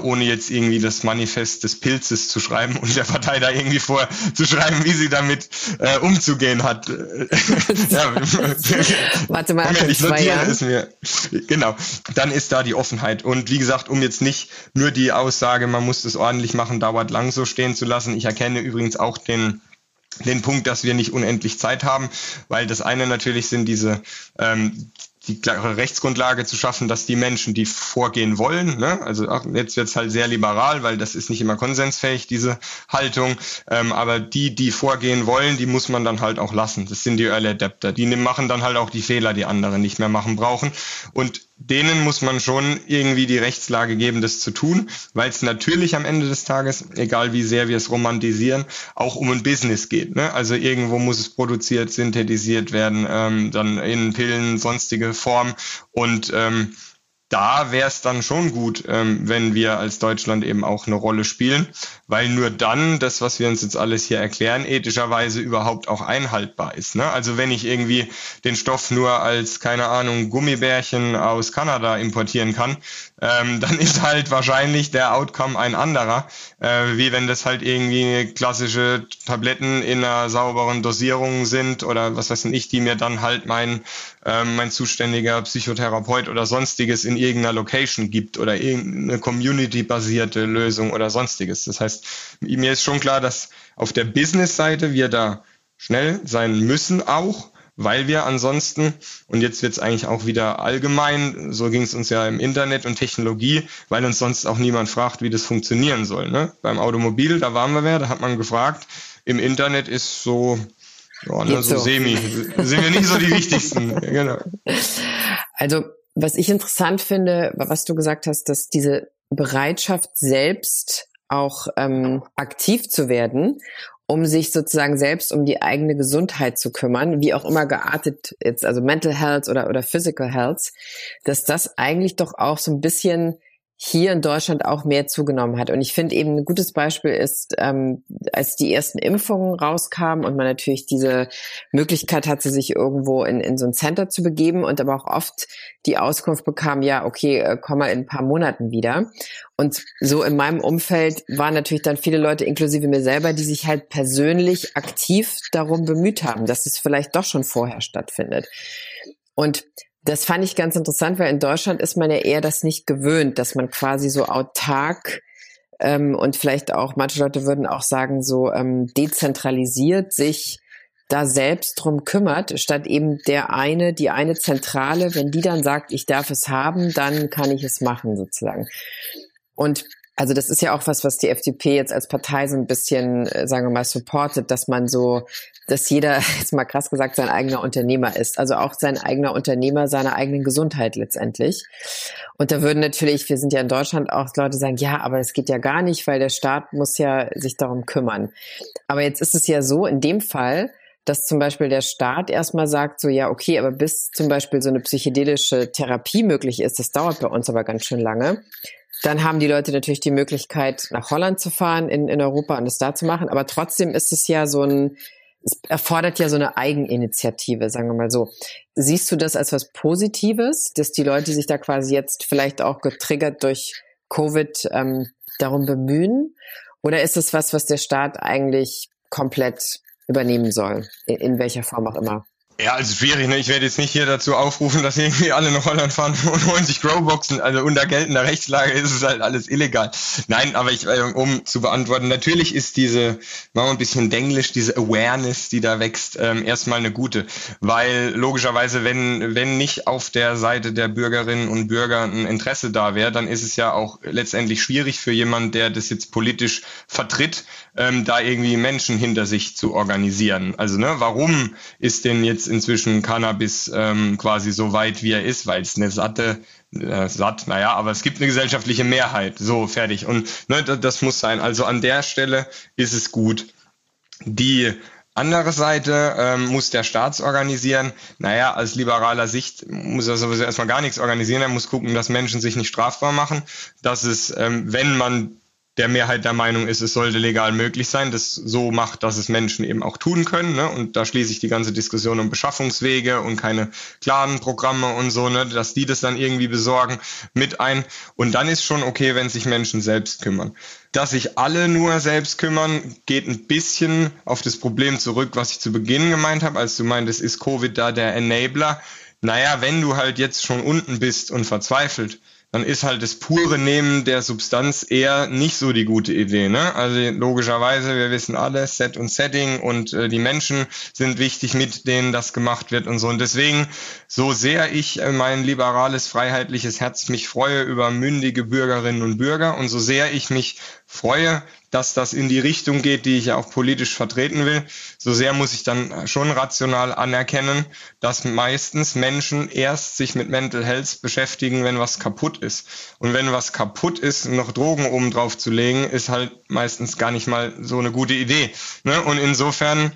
ohne jetzt irgendwie das Manifest des Pilzes zu schreiben und der Partei da irgendwie vorzuschreiben, wie sie damit äh, umzugehen hat. ja, Warte mal, Moment, ich notiere es mir. Genau, dann ist da die Offenheit. Und wie gesagt, um jetzt nicht nur die Aussage, man muss das ordentlich machen, dauert lang so stehen zu lassen. Ich erkenne übrigens auch den den Punkt, dass wir nicht unendlich Zeit haben, weil das eine natürlich sind diese ähm, die klare Rechtsgrundlage zu schaffen, dass die Menschen, die vorgehen wollen, ne, also auch jetzt wird's halt sehr liberal, weil das ist nicht immer konsensfähig, diese Haltung, ähm, aber die, die vorgehen wollen, die muss man dann halt auch lassen. Das sind die Early Adapter. Die machen dann halt auch die Fehler, die andere nicht mehr machen brauchen. Und denen muss man schon irgendwie die Rechtslage geben, das zu tun, weil es natürlich am Ende des Tages, egal wie sehr wir es romantisieren, auch um ein Business geht. Ne? Also irgendwo muss es produziert, synthetisiert werden, ähm, dann in Pillen, sonstige Form. Und ähm, da wäre es dann schon gut, ähm, wenn wir als Deutschland eben auch eine Rolle spielen, weil nur dann das, was wir uns jetzt alles hier erklären, ethischerweise überhaupt auch einhaltbar ist. Ne? Also wenn ich irgendwie den Stoff nur als, keine Ahnung, Gummibärchen aus Kanada importieren kann, ähm, dann ist halt wahrscheinlich der Outcome ein anderer, äh, wie wenn das halt irgendwie klassische Tabletten in einer sauberen Dosierung sind oder was weiß ich, die mir dann halt mein, ähm, mein zuständiger Psychotherapeut oder sonstiges in irgendeiner Location gibt oder irgendeine community-basierte Lösung oder sonstiges. Das heißt, mir ist schon klar, dass auf der Business-Seite wir da schnell sein müssen auch, weil wir ansonsten, und jetzt wird es eigentlich auch wieder allgemein, so ging es uns ja im Internet und Technologie, weil uns sonst auch niemand fragt, wie das funktionieren soll. Ne? Beim Automobil, da waren wir wer, da hat man gefragt, im Internet ist so, ja, ne, so, so semi, sind wir nicht so die wichtigsten. Genau. Also was ich interessant finde, was du gesagt hast, dass diese Bereitschaft selbst auch ähm, aktiv zu werden, um sich sozusagen selbst um die eigene Gesundheit zu kümmern, wie auch immer geartet jetzt, also Mental Health oder oder Physical Health, dass das eigentlich doch auch so ein bisschen hier in Deutschland auch mehr zugenommen hat. Und ich finde eben ein gutes Beispiel ist, ähm, als die ersten Impfungen rauskamen und man natürlich diese Möglichkeit hatte, sich irgendwo in, in so ein Center zu begeben und aber auch oft die Auskunft bekam, ja, okay, äh, komm mal in ein paar Monaten wieder. Und so in meinem Umfeld waren natürlich dann viele Leute, inklusive mir selber, die sich halt persönlich aktiv darum bemüht haben, dass es vielleicht doch schon vorher stattfindet. Und das fand ich ganz interessant, weil in Deutschland ist man ja eher das nicht gewöhnt, dass man quasi so autark ähm, und vielleicht auch, manche Leute würden auch sagen, so ähm, dezentralisiert sich da selbst drum kümmert, statt eben der eine, die eine Zentrale, wenn die dann sagt, ich darf es haben, dann kann ich es machen sozusagen. Und also das ist ja auch was, was die F D P jetzt als Partei so ein bisschen, sagen wir mal, supportet, dass man so, dass jeder, jetzt mal krass gesagt, sein eigener Unternehmer ist. Also auch sein eigener Unternehmer seiner eigenen Gesundheit letztendlich. Und da würden natürlich, wir sind ja in Deutschland, auch Leute sagen, ja, aber das geht ja gar nicht, weil der Staat muss ja sich darum kümmern. Aber jetzt ist es ja so, in dem Fall, dass zum Beispiel der Staat erstmal sagt, so ja, okay, aber bis zum Beispiel so eine psychedelische Therapie möglich ist, das dauert bei uns aber ganz schön lange. Dann haben die Leute natürlich die Möglichkeit, nach Holland zu fahren, in, in Europa und das da zu machen. Aber trotzdem ist es ja so ein, es erfordert ja so eine Eigeninitiative, sagen wir mal so. Siehst du das als was Positives, dass die Leute sich da quasi jetzt vielleicht auch getriggert durch Covid ähm, darum bemühen? Oder ist es was, was der Staat eigentlich komplett übernehmen soll, in, in welcher Form auch immer? Ja, also schwierig, ne? Ich werde jetzt nicht hier dazu aufrufen, dass irgendwie alle nach Holland fahren und holen sich Growboxen. Also unter geltender Rechtslage ist es halt alles illegal. Nein, aber ich, um zu beantworten, natürlich ist diese, machen wir ein bisschen Denglisch, diese Awareness, die da wächst, ähm, erstmal eine gute. Weil logischerweise, wenn, wenn nicht auf der Seite der Bürgerinnen und Bürger ein Interesse da wäre, dann ist es ja auch letztendlich schwierig für jemanden, der das jetzt politisch vertritt, ähm, da irgendwie Menschen hinter sich zu organisieren. Also, ne, warum ist denn jetzt inzwischen Cannabis ähm, quasi so weit, wie er ist, weil es eine satte, äh, satt, naja, aber es gibt eine gesellschaftliche Mehrheit, so, fertig. Und ne, das, das muss sein. Also an der Stelle ist es gut. Die andere Seite ähm, muss der Staat organisieren. Naja, aus liberaler Sicht muss er sowieso erstmal gar nichts organisieren. Er muss gucken, dass Menschen sich nicht strafbar machen, dass es, ähm, wenn man der Mehrheit der Meinung ist, es sollte legal möglich sein, das so macht, dass es Menschen eben auch tun können. Ne? Und da schließe ich die ganze Diskussion um Beschaffungswege und keine klaren Programme und so, ne? Dass die das dann irgendwie besorgen, mit ein. Und dann ist schon okay, wenn sich Menschen selbst kümmern. Dass sich alle nur selbst kümmern, geht ein bisschen auf das Problem zurück, was ich zu Beginn gemeint habe, als du meintest, ist Covid da der Enabler? Naja, wenn du halt jetzt schon unten bist und verzweifelt, dann ist halt das pure Nehmen der Substanz eher nicht so die gute Idee, ne? Also logischerweise, wir wissen alle, Set und Setting und äh, die Menschen sind wichtig, mit denen das gemacht wird und so. Und deswegen, so sehr ich äh, mein liberales, freiheitliches Herz mich freue über mündige Bürgerinnen und Bürger und so sehr ich mich freue, dass das in die Richtung geht, die ich ja auch politisch vertreten will, so sehr muss ich dann schon rational anerkennen, dass meistens Menschen erst sich mit Mental Health beschäftigen, wenn was kaputt ist. Und wenn was kaputt ist, noch Drogen oben drauf zu legen, ist halt meistens gar nicht mal so eine gute Idee. Ne? Und insofern,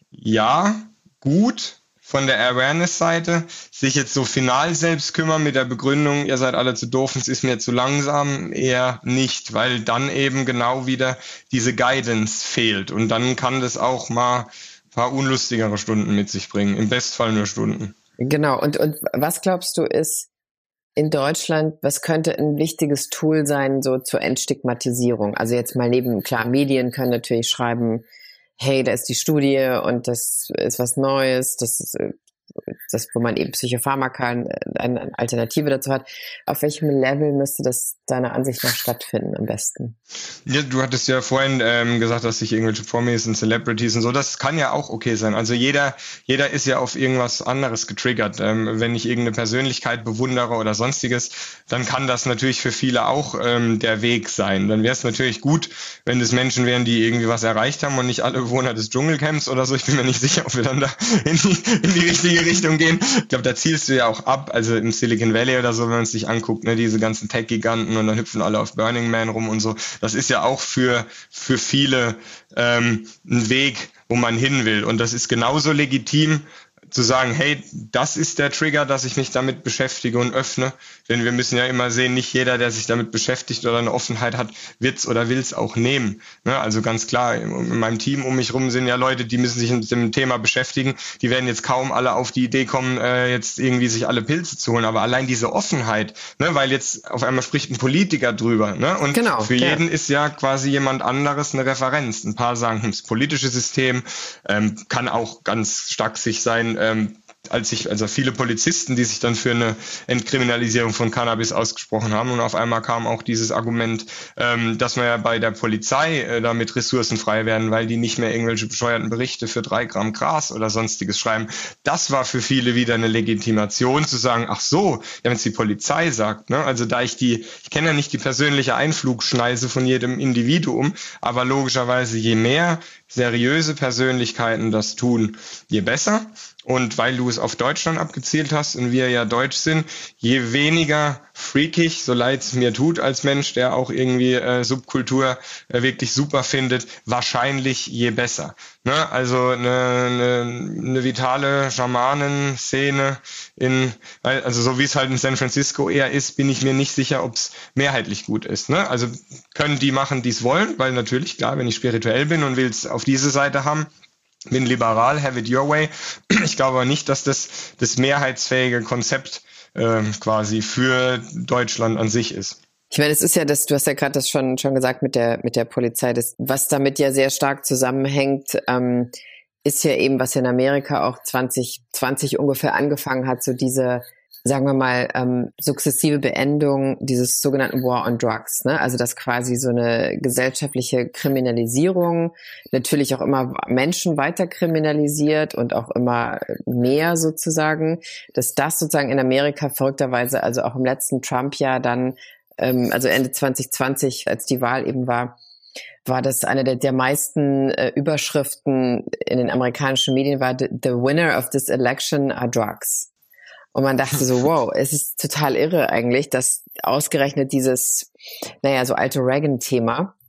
ja, gut, von der Awareness-Seite, sich jetzt so final selbst kümmern mit der Begründung, ihr seid alle zu doof, es ist mir zu langsam, eher nicht, weil dann eben genau wieder diese Guidance fehlt und dann kann das auch mal ein paar unlustigere Stunden mit sich bringen, im Bestfall nur Stunden. Genau, und, und was glaubst du ist in Deutschland, was könnte ein wichtiges Tool sein, so zur Entstigmatisierung? Also jetzt mal neben, klar, Medien können natürlich schreiben, hey, da ist die Studie und das ist was Neues, das ist das, wo man eben Psychopharmaka eine Alternative dazu hat. Auf welchem Level müsste das deiner Ansicht nach stattfinden am besten? Ja, du hattest ja vorhin ähm, gesagt, dass sich irgendwelche Promis und Celebrities und so, das kann ja auch okay sein. Also jeder jeder ist ja auf irgendwas anderes getriggert. Ähm, wenn ich irgendeine Persönlichkeit bewundere oder sonstiges, dann kann das natürlich für viele auch ähm, der Weg sein. Dann wäre es natürlich gut, wenn das Menschen wären, die irgendwie was erreicht haben und nicht alle Bewohner des Dschungelcamps oder so. Ich bin mir nicht sicher, ob wir dann da in die, in die richtige Richtung gehen. Ich glaube, da zielst du ja auch ab, also im Silicon Valley oder so, wenn man es sich anguckt, ne, diese ganzen Tech-Giganten und dann hüpfen alle auf Burning Man rum und so. Das ist ja auch für für viele ähm, ein Weg, wo man hin will. Und das ist genauso legitim, zu sagen, hey, das ist der Trigger, dass ich mich damit beschäftige und öffne. Denn wir müssen ja immer sehen, nicht jeder, der sich damit beschäftigt oder eine Offenheit hat, wird's oder will's auch nehmen. Ne? Also ganz klar, in meinem Team um mich rum sind ja Leute, die müssen sich mit dem Thema beschäftigen. Die werden jetzt kaum alle auf die Idee kommen, äh, jetzt irgendwie sich alle Pilze zu holen. Aber allein diese Offenheit, ne? Weil jetzt auf einmal spricht ein Politiker drüber. Ne? Und genau, für ja. jeden ist ja quasi jemand anderes eine Referenz. Ein paar sagen, das politische System ähm, kann auch ganz stark sich sein, Ähm, als ich, also viele Polizisten, die sich dann für eine Entkriminalisierung von Cannabis ausgesprochen haben und auf einmal kam auch dieses Argument, ähm, dass wir ja bei der Polizei äh, damit ressourcenfrei werden, weil die nicht mehr irgendwelche bescheuerten Berichte für drei Gramm Gras oder sonstiges schreiben. Das war für viele wieder eine Legitimation zu sagen, ach so, ja, wenn es die Polizei sagt, ne, also da ich die, ich kenne ja nicht die persönliche Einflugschneise von jedem Individuum, aber logischerweise je mehr seriöse Persönlichkeiten das tun, je besser. Und weil du es auf Deutschland abgezielt hast und wir ja deutsch sind, je weniger freakig, so leid es mir tut als Mensch, der auch irgendwie äh, Subkultur äh, wirklich super findet, wahrscheinlich je besser. Ne? Also eine, eine, eine vitale Schamanen-Szene in, also so wie es halt in San Francisco eher ist, bin ich mir nicht sicher, ob es mehrheitlich gut ist. Ne? Also können die machen, die es wollen, weil natürlich, klar, wenn ich spirituell bin und will es auf diese Seite haben, bin liberal, have it your way. Ich glaube aber nicht, dass das das mehrheitsfähige Konzept äh, quasi für Deutschland an sich ist. Ich meine, es ist ja das, du hast ja gerade das schon schon gesagt mit der mit der Polizei, das, was damit ja sehr stark zusammenhängt, ähm, ist ja eben, was ja in Amerika auch zwanzig zwanzig ungefähr angefangen hat, so diese, sagen wir mal, ähm, sukzessive Beendung dieses sogenannten War on Drugs, ne? Also dass quasi so eine gesellschaftliche Kriminalisierung natürlich auch immer Menschen weiter kriminalisiert und auch immer mehr sozusagen, dass das sozusagen in Amerika verrückterweise, also auch im letzten Trump-Jahr dann, ähm, also Ende zwanzig zwanzig, als die Wahl eben war, war das eine der, der meisten äh, Überschriften in den amerikanischen Medien war, the, the winner of this election are drugs. Und man dachte so, wow, es ist total irre eigentlich, dass ausgerechnet dieses, naja, so alte Reagan-Thema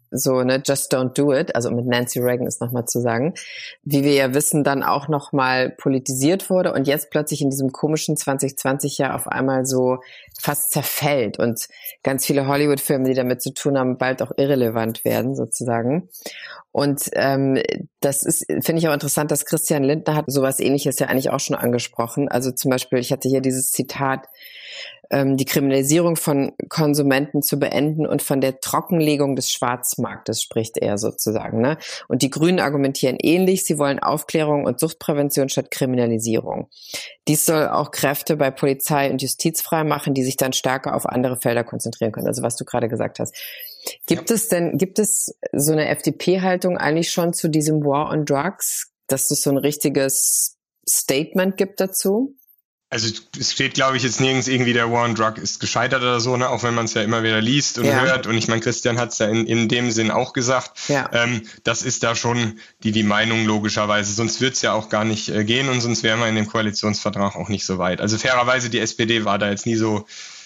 so, ne, just don't do it, also mit Nancy Reagan ist nochmal zu sagen, wie wir ja wissen, dann auch nochmal politisiert wurde und jetzt plötzlich in diesem komischen zwanzig zwanzig Jahr auf einmal so fast zerfällt und ganz viele Hollywood-Filme, die damit zu tun haben, bald auch irrelevant werden sozusagen. Und ähm, das ist, finde ich auch interessant, dass Christian Lindner hat sowas Ähnliches ja eigentlich auch schon angesprochen. Also zum Beispiel, ich hatte hier dieses Zitat, die Kriminalisierung von Konsumenten zu beenden und von der Trockenlegung des Schwarzmarktes spricht er sozusagen, ne? Und die Grünen argumentieren ähnlich. Sie wollen Aufklärung und Suchtprävention statt Kriminalisierung. Dies soll auch Kräfte bei Polizei und Justiz freimachen, die sich dann stärker auf andere Felder konzentrieren können. Also was du gerade gesagt hast. Gibt ja. es denn, gibt es so eine F D P-Haltung eigentlich schon zu diesem War on Drugs, dass es so ein richtiges Statement gibt dazu? Also es steht, glaube ich, jetzt nirgends irgendwie, der War on Drug ist gescheitert oder so, ne? Auch wenn man es ja immer wieder liest und ja. hört. Und ich meine, Christian hat es ja in, in dem Sinn auch gesagt. Ja. Ähm, das ist da schon die, die Meinung logischerweise. Sonst wird es ja auch gar nicht äh, gehen und sonst wären wir in dem Koalitionsvertrag auch nicht so weit. Also fairerweise, die S P D war da jetzt nie so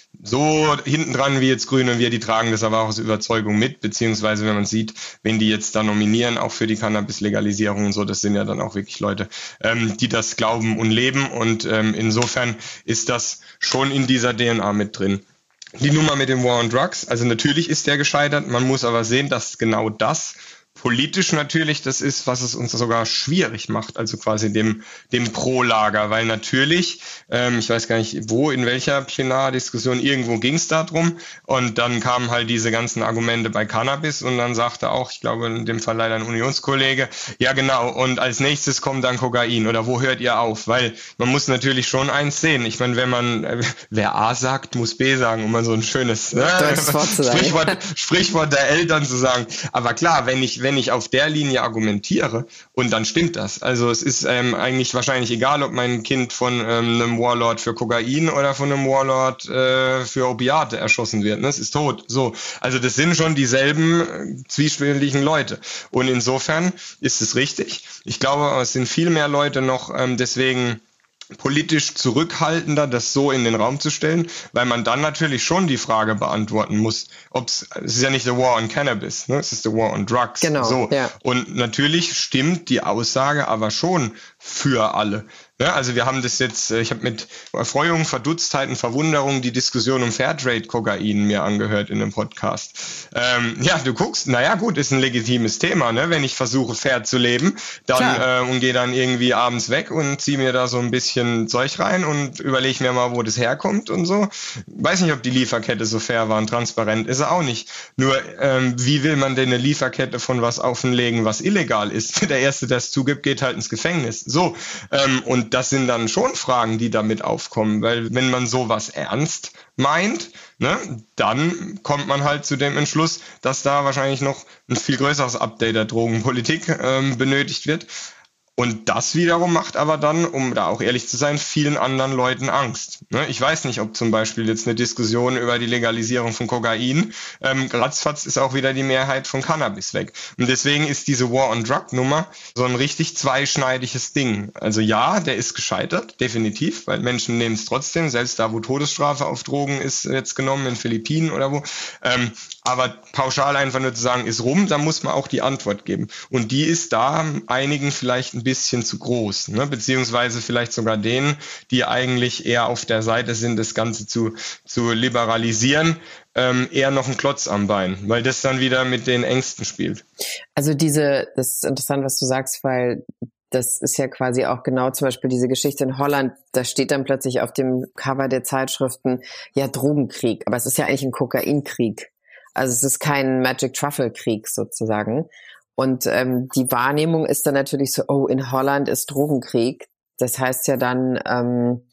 so hinten dran wie jetzt Grüne und wir, die tragen das aber auch aus Überzeugung mit, beziehungsweise wenn man sieht, wen die jetzt da nominieren, auch für die Cannabis-Legalisierung und so, das sind ja dann auch wirklich Leute, ähm, die das glauben und leben und ähm, insofern ist das schon in dieser D N A mit drin. Die Nummer mit dem War on Drugs, also natürlich ist der gescheitert, man muss aber sehen, dass genau das politisch natürlich das ist, was es uns sogar schwierig macht, also quasi dem dem Pro-Lager, weil natürlich, ähm, ich weiß gar nicht wo, in welcher Plenardiskussion, irgendwo ging es da drum und dann kamen halt diese ganzen Argumente bei Cannabis und dann sagte auch, ich glaube in dem Fall leider ein Unionskollege, ja genau, und als nächstes kommt dann Kokain oder wo hört ihr auf? Weil man muss natürlich schon eins sehen, ich meine, wenn man, äh, wer A sagt, muss B sagen, um mal so ein schönes ne, Sprichwort, Sprichwort der Eltern zu sagen, aber klar, wenn ich wenn ich auf der Linie argumentiere und dann stimmt das. Also es ist ähm, eigentlich wahrscheinlich egal, ob mein Kind von ähm, einem Warlord für Kokain oder von einem Warlord äh, für Opiate erschossen wird. Ne? Es ist tot. So, also das sind schon dieselben äh, zwiespältigen Leute. Und insofern ist es richtig. Ich glaube, es sind viel mehr Leute noch ähm, deswegen politisch zurückhaltender, das so in den Raum zu stellen, weil man dann natürlich schon die Frage beantworten muss, ob es ist ja nicht the war on Cannabis, ne? Es ist the war on Drugs. Genau, so. Ja. Und natürlich stimmt die Aussage aber schon für alle. Ja, also wir haben das jetzt, ich habe mit Erfreuung, Verdutztheit und Verwunderung die Diskussion um Fairtrade-Kokain mir angehört in einem Podcast. Ähm, ja, du guckst, naja gut, ist ein legitimes Thema, ne? Wenn ich versuche fair zu leben, dann äh, und gehe dann irgendwie abends weg und ziehe mir da so ein bisschen Zeug rein und überlege mir mal, wo das herkommt und so. Weiß nicht, ob die Lieferkette so fair war und transparent, ist er auch nicht. Nur, ähm, wie will man denn eine Lieferkette von was offenlegen, was illegal ist? Der Erste, der es zugibt, geht halt ins Gefängnis. So, ähm, und das sind dann schon Fragen, die damit aufkommen, weil wenn man sowas ernst meint, ne, dann kommt man halt zu dem Entschluss, dass da wahrscheinlich noch ein viel größeres Update der Drogenpolitik ähm, benötigt wird. Und das wiederum macht aber dann, um da auch ehrlich zu sein, vielen anderen Leuten Angst. Ne? Ich weiß nicht, ob zum Beispiel jetzt eine Diskussion über die Legalisierung von Kokain, ähm, ratzfatz ist auch wieder die Mehrheit von Cannabis weg. Und deswegen ist diese War on Drug Nummer so ein richtig zweischneidiges Ding. Also ja, der ist gescheitert, definitiv, weil Menschen nehmen es trotzdem, selbst da, wo Todesstrafe auf Drogen ist jetzt genommen, in Philippinen oder wo. Ähm, aber pauschal einfach nur zu sagen, ist rum, da muss man auch die Antwort geben. Und die ist da einigen vielleicht ein bisschen zu groß, ne? Beziehungsweise vielleicht sogar denen, die eigentlich eher auf der Seite sind, das Ganze zu, zu liberalisieren, ähm, eher noch ein Klotz am Bein, weil das dann wieder mit den Ängsten spielt. Also diese, das ist interessant, was du sagst, weil das ist ja quasi auch genau zum Beispiel diese Geschichte in Holland, da steht dann plötzlich auf dem Cover der Zeitschriften, ja, Drogenkrieg, aber es ist ja eigentlich ein Kokainkrieg. Also es ist kein Magic Truffle Krieg sozusagen. Und ähm, die Wahrnehmung ist dann natürlich so, oh, in Holland ist Drogenkrieg. Das heißt ja dann ähm,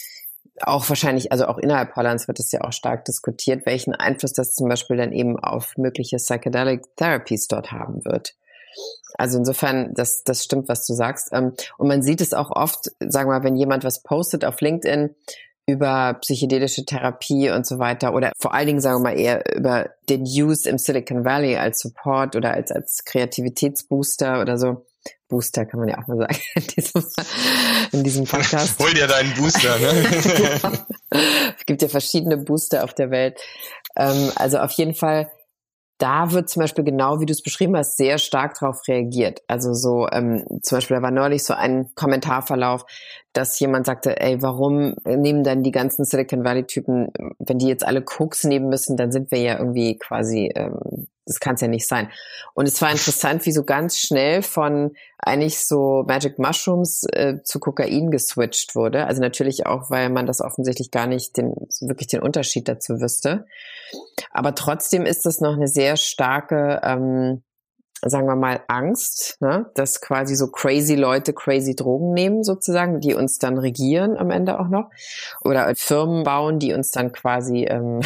auch wahrscheinlich, also auch innerhalb Hollands wird es ja auch stark diskutiert, welchen Einfluss das zum Beispiel dann eben auf mögliche Psychedelic Therapies dort haben wird. Also insofern, das, das stimmt, was du sagst. Und man sieht es auch oft, sagen wir mal, wenn jemand was postet auf LinkedIn über psychedelische Therapie und so weiter oder vor allen Dingen, sagen wir mal, eher über den Use im Silicon Valley als Support oder als, als Kreativitätsbooster oder so. Booster kann man ja auch mal sagen in diesem, in diesem Podcast. Hol dir deinen Booster, ne? Es gibt ja verschiedene Booster auf der Welt. Also auf jeden Fall da wird zum Beispiel genau, wie du es beschrieben hast, sehr stark drauf reagiert. Also so, ähm, zum Beispiel, da war neulich so ein Kommentarverlauf, dass jemand sagte, ey, warum nehmen dann die ganzen Silicon Valley-Typen, wenn die jetzt alle Koks nehmen müssen, dann sind wir ja irgendwie quasi, ähm, das kann es ja nicht sein. Und es war interessant, wie so ganz schnell von eigentlich so Magic Mushrooms äh, zu Kokain geswitcht wurde. Also natürlich auch, weil man das offensichtlich gar nicht den, wirklich den Unterschied dazu wüsste. Aber trotzdem ist das noch eine sehr starke, ähm, sagen wir mal, Angst, ne? Dass quasi so crazy Leute crazy Drogen nehmen sozusagen, die uns dann regieren am Ende auch noch. Oder Firmen bauen, die uns dann quasi ähm,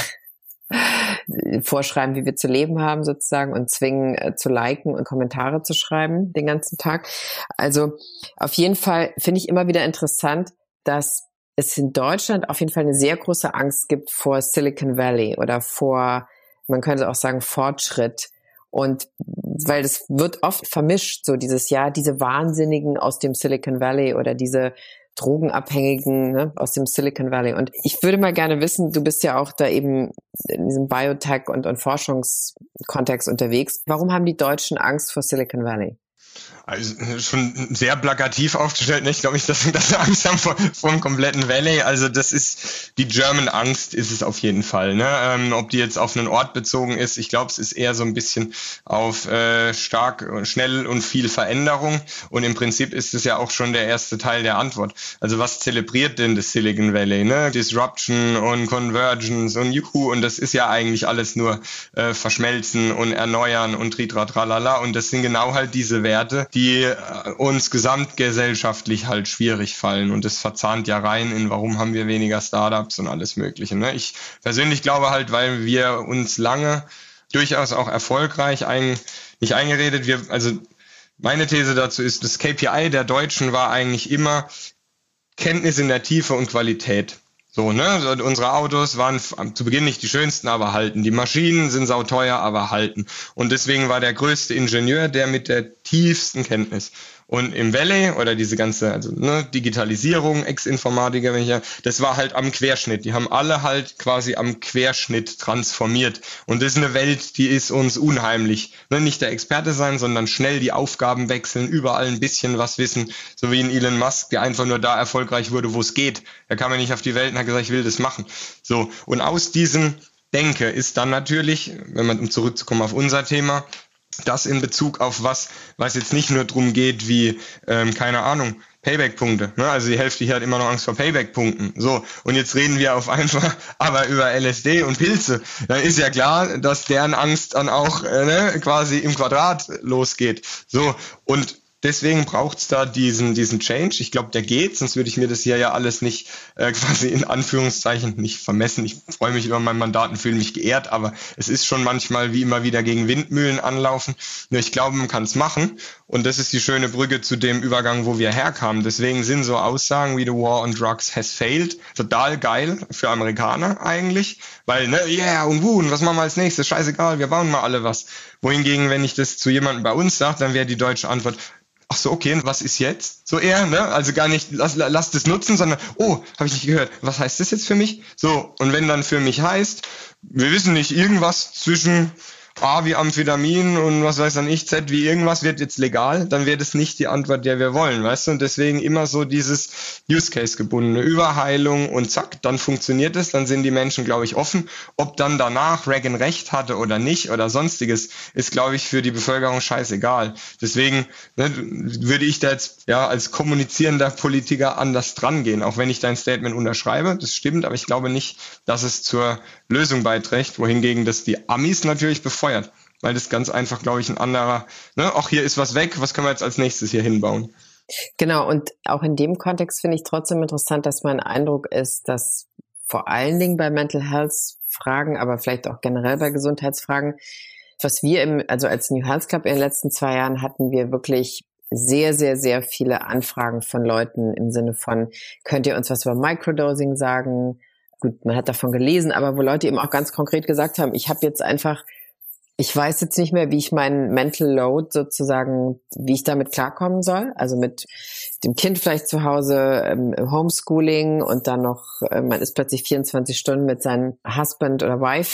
vorschreiben, wie wir zu leben haben sozusagen und zwingen äh, zu liken und Kommentare zu schreiben den ganzen Tag. Also auf jeden Fall finde ich immer wieder interessant, dass es in Deutschland auf jeden Fall eine sehr große Angst gibt vor Silicon Valley oder vor, man könnte auch sagen, Fortschritt. Und weil das wird oft vermischt, so dieses Jahr, diese Wahnsinnigen aus dem Silicon Valley oder diese Drogenabhängigen, ne, aus dem Silicon Valley. Und ich würde mal gerne wissen, du bist ja auch da eben in diesem Biotech- und, und Forschungskontext unterwegs. Warum haben die Deutschen Angst vor Silicon Valley? Also schon sehr plakativ aufgestellt, ne? Ich glaube nicht, dass wir das Angst haben vor, vor dem kompletten Valley. Also das ist, die German Angst ist es auf jeden Fall. Ne? Ähm, ob die jetzt auf einen Ort bezogen ist, ich glaube, es ist eher so ein bisschen auf äh, stark, schnell und viel Veränderung. Und im Prinzip ist es ja auch schon der erste Teil der Antwort. Also was zelebriert denn das Silicon Valley? Ne? Disruption und Convergence und Juhu. Und das ist ja eigentlich alles nur äh, verschmelzen und erneuern und tritratralala. Und das sind genau halt diese Werte, die die uns gesamtgesellschaftlich halt schwierig fallen. Und das verzahnt ja rein in, warum haben wir weniger Startups und alles Mögliche. Ne? Ich persönlich glaube halt, weil wir uns lange durchaus auch erfolgreich ein, nicht eingeredet, wir, also meine These dazu ist, das K P I der Deutschen war eigentlich immer Kenntnis in der Tiefe und Qualität. So, ne, also unsere Autos waren zu Beginn nicht die schönsten, aber halten. Die Maschinen sind sauteuer, aber halten. Und deswegen war der größte Ingenieur der mit der tiefsten Kenntnis. Und im Valley oder diese ganze, also ne, Digitalisierung, Ex-Informatiker, welcher, das war halt am Querschnitt. Die haben alle halt quasi am Querschnitt transformiert. Und das ist eine Welt, die ist uns unheimlich. Ne, nicht der Experte sein, sondern schnell die Aufgaben wechseln, überall ein bisschen was wissen. So wie ein Elon Musk, der einfach nur da erfolgreich wurde, wo es geht. Er kam ja nicht auf die Welt und hat gesagt, ich will das machen. So, und aus diesem Denke ist dann natürlich, wenn man, um zurückzukommen auf unser Thema, das in Bezug auf was, was jetzt nicht nur drum geht wie, ähm, keine Ahnung, Payback-Punkte. Ne? Also die Hälfte hier hat immer noch Angst vor Payback-Punkten. So, und jetzt reden wir auf einfach aber über L S D und Pilze. Dann ist ja klar, dass deren Angst dann auch äh, ne, quasi im Quadrat losgeht. So, und deswegen braucht's da diesen diesen Change. Ich glaube, der geht, sonst würde ich mir das hier ja alles nicht äh, quasi in Anführungszeichen nicht vermessen. Ich freue mich über mein Mandat und fühle mich geehrt, aber es ist schon manchmal wie immer wieder gegen Windmühlen anlaufen. Nur ich glaube, man kann es machen und das ist die schöne Brücke zu dem Übergang, wo wir herkamen. Deswegen sind so Aussagen wie The War on Drugs has failed total geil für Amerikaner eigentlich, weil ne, yeah und wuh, und was machen wir als nächstes? Scheißegal, wir bauen mal alle was. Wohingegen, wenn ich das zu jemandem bei uns sage, dann wäre die deutsche Antwort, ach so, okay, und was ist jetzt? So eher, ne? Also gar nicht, lass, lass das nutzen, sondern, oh, habe ich nicht gehört, was heißt das jetzt für mich? So, und wenn dann für mich heißt, wir wissen nicht, irgendwas zwischen A wie Amphetamin und was weiß dann ich, Z wie irgendwas wird jetzt legal, dann wäre das nicht die Antwort, der wir wollen, weißt du? Und deswegen immer so dieses Use-Case-gebundene Überheilung und zack, dann funktioniert es, dann sind die Menschen, glaube ich, offen. Ob dann danach Reagan recht hatte oder nicht oder sonstiges, ist, glaube ich, für die Bevölkerung scheißegal. Deswegen ne, würde ich da jetzt ja als kommunizierender Politiker anders dran gehen, auch wenn ich dein Statement unterschreibe, das stimmt, aber ich glaube nicht, dass es zur Lösung beiträgt, wohingegen das die Amis natürlich befeuert. Weil das ganz einfach, glaube ich, ein anderer, ne, auch hier ist was weg, was können wir jetzt als nächstes hier hinbauen? Genau, und auch in dem Kontext finde ich trotzdem interessant, dass mein Eindruck ist, dass vor allen Dingen bei Mental Health Fragen, aber vielleicht auch generell bei Gesundheitsfragen, was wir im, also als New Health Club in den letzten zwei Jahren hatten wir wirklich sehr, sehr, sehr viele Anfragen von Leuten im Sinne von, könnt ihr uns was über Microdosing sagen? Gut, man hat davon gelesen, aber wo Leute eben auch ganz konkret gesagt haben, ich habe jetzt einfach Ich weiß jetzt nicht mehr, wie ich meinen Mental Load sozusagen, wie ich damit klarkommen soll. Also mit dem Kind vielleicht zu Hause, ähm, Homeschooling und dann noch, äh, man ist plötzlich vierundzwanzig Stunden mit seinem Husband oder Wife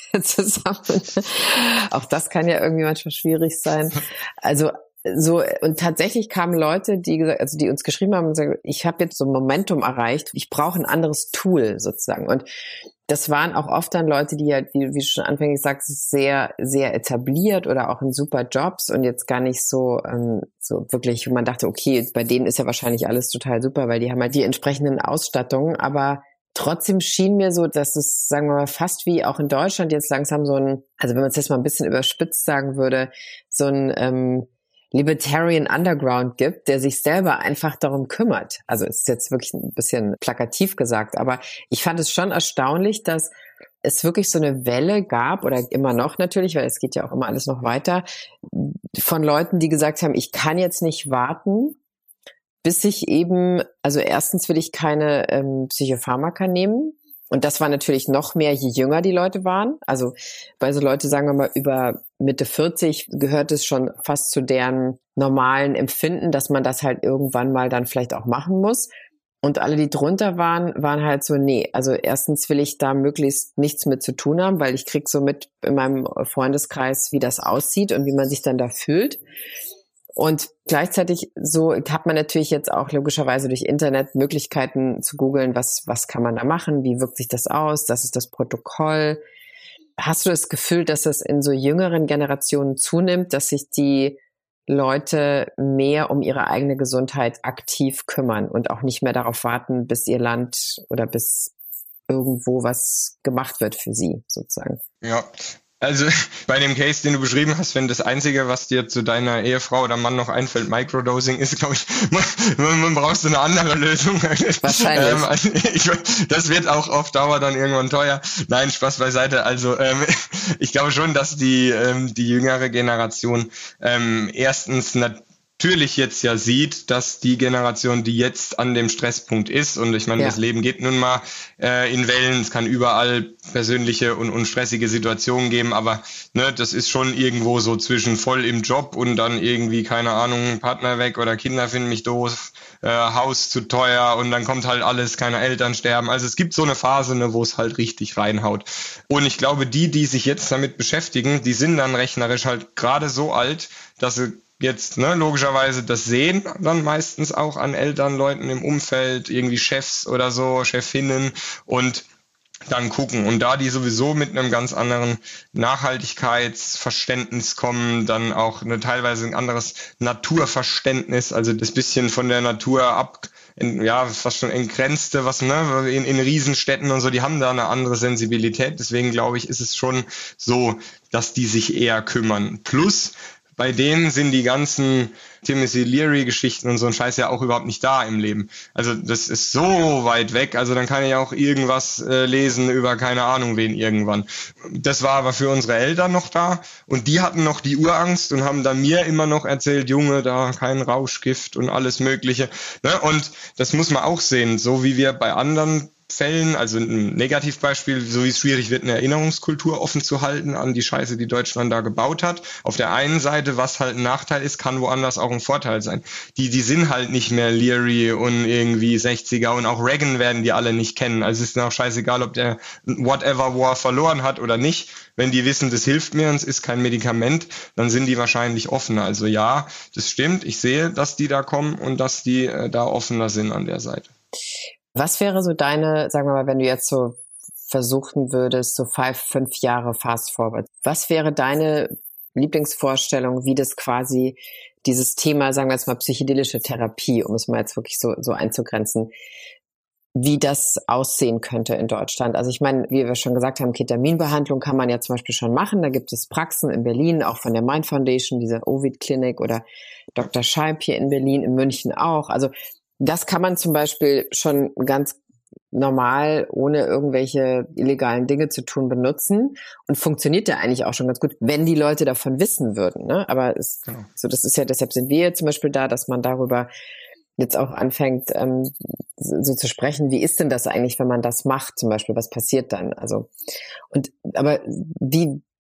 zusammen. Auch das kann ja irgendwie manchmal schwierig sein. Also so, und tatsächlich kamen Leute, die gesagt, also die uns geschrieben haben und sagen, ich habe jetzt so ein Momentum erreicht, ich brauche ein anderes Tool sozusagen. Und das waren auch oft dann Leute, die halt, wie, wie du schon anfänglich sagst, sehr, sehr etabliert oder auch in super Jobs und jetzt gar nicht so, ähm, so wirklich, wo man dachte, okay, bei denen ist ja wahrscheinlich alles total super, weil die haben halt die entsprechenden Ausstattungen, aber trotzdem schien mir so, dass es, sagen wir mal, fast wie auch in Deutschland jetzt langsam so ein, also wenn man es jetzt mal ein bisschen überspitzt sagen würde, so ein, ähm, Libertarian Underground gibt, der sich selber einfach darum kümmert. Also ist jetzt wirklich ein bisschen plakativ gesagt, aber ich fand es schon erstaunlich, dass es wirklich so eine Welle gab oder immer noch natürlich, weil es geht ja auch immer alles noch weiter, von Leuten, die gesagt haben, ich kann jetzt nicht warten, bis ich eben, also erstens will ich keine ähm, Psychopharmaka nehmen. Und das war natürlich noch mehr, je jünger die Leute waren. Also bei so Leute, sagen wir mal, über Mitte vierzig gehört es schon fast zu deren normalen Empfinden, dass man das halt irgendwann mal dann vielleicht auch machen muss. Und alle, die drunter waren, waren halt so, nee, also erstens will ich da möglichst nichts mit zu tun haben, weil ich krieg so mit in meinem Freundeskreis, wie das aussieht und wie man sich dann da fühlt. Und gleichzeitig so hat man natürlich jetzt auch logischerweise durch Internet Möglichkeiten zu googeln, was, was kann man da machen, wie wirkt sich das aus, das ist das Protokoll. Hast du das Gefühl, dass das in so jüngeren Generationen zunimmt, dass sich die Leute mehr um ihre eigene Gesundheit aktiv kümmern und auch nicht mehr darauf warten, bis ihr Land oder bis irgendwo was gemacht wird für sie sozusagen? Ja. Also bei dem Case, den du beschrieben hast, wenn das Einzige, was dir zu deiner Ehefrau oder Mann noch einfällt, Microdosing ist, glaube ich, man, man brauchst du eine andere Lösung. Wahrscheinlich. Ähm, also ich, das wird auch auf Dauer dann irgendwann teuer. Nein, Spaß beiseite. Also ähm, ich glaube schon, dass die ähm, die jüngere Generation ähm, erstens natürlich natürlich jetzt ja sieht, dass die Generation, die jetzt an dem Stresspunkt ist, und ich meine, ja. das Leben geht nun mal äh, in Wellen, es kann überall persönliche und, und stressige Situationen geben, aber ne, das ist schon irgendwo so zwischen voll im Job und dann irgendwie, keine Ahnung, Partner weg oder Kinder finden mich doof, äh, Haus zu teuer und dann kommt halt alles, keine Eltern sterben. Also es gibt so eine Phase, ne, wo es halt richtig reinhaut. Und ich glaube, die, die sich jetzt damit beschäftigen, die sind dann rechnerisch halt gerade so alt, dass sie jetzt ne, logischerweise das sehen dann meistens auch an Eltern, Leuten im Umfeld, irgendwie Chefs oder so, Chefinnen und dann gucken. Und da die sowieso mit einem ganz anderen Nachhaltigkeitsverständnis kommen, dann auch eine, teilweise ein anderes Naturverständnis, also das bisschen von der Natur ab, in, ja, fast schon entgrenzte, was ne, in, in Riesenstädten und so, die haben da eine andere Sensibilität. Deswegen glaube ich, ist es schon so, dass die sich eher kümmern. Plus, bei denen sind die ganzen Timothy Leary-Geschichten und so ein Scheiß ja auch überhaupt nicht da im Leben. Also das ist so weit weg, also dann kann ich auch irgendwas äh, lesen über keine Ahnung wen irgendwann. Das war aber für unsere Eltern noch da und die hatten noch die Urangst und haben dann mir immer noch erzählt, Junge, da kein Rauschgift und alles Mögliche. Ne? Und das muss man auch sehen, so wie wir bei anderen Fällen, also ein Negativbeispiel, so wie es schwierig wird, eine Erinnerungskultur offen zu halten an die Scheiße, die Deutschland da gebaut hat. Auf der einen Seite, was halt ein Nachteil ist, kann woanders auch ein Vorteil sein. Die, die sind halt nicht mehr Leary und irgendwie sechziger und auch Reagan werden die alle nicht kennen. Also es ist auch scheißegal, ob der Whatever War verloren hat oder nicht. Wenn die wissen, das hilft mir und es ist kein Medikament, dann sind die wahrscheinlich offener. Also ja, das stimmt. Ich sehe, dass die da kommen und dass die äh, da offener sind an der Seite. Was wäre so deine, sagen wir mal, wenn du jetzt so versuchen würdest, so five, fünf Jahre fast forward, was wäre deine Lieblingsvorstellung, wie das quasi dieses Thema, sagen wir jetzt mal psychedelische Therapie, um es mal jetzt wirklich so, so einzugrenzen, wie das aussehen könnte in Deutschland? Also ich meine, wie wir schon gesagt haben, Ketaminbehandlung kann man ja zum Beispiel schon machen. Da gibt es Praxen in Berlin, auch von der Mind Foundation, diese Ovid-Klinik oder Doktor Scheib hier in Berlin, in München auch. Also das kann man zum Beispiel schon ganz normal, ohne irgendwelche illegalen Dinge zu tun, benutzen und funktioniert ja eigentlich auch schon ganz gut, wenn die Leute davon wissen würden. Ne? Aber es, genau. so das ist ja, deshalb sind wir zum Beispiel da, dass man darüber jetzt auch anfängt, ähm, so zu sprechen, wie ist denn das eigentlich, wenn man das macht, zum Beispiel, was passiert dann? Also und aber wie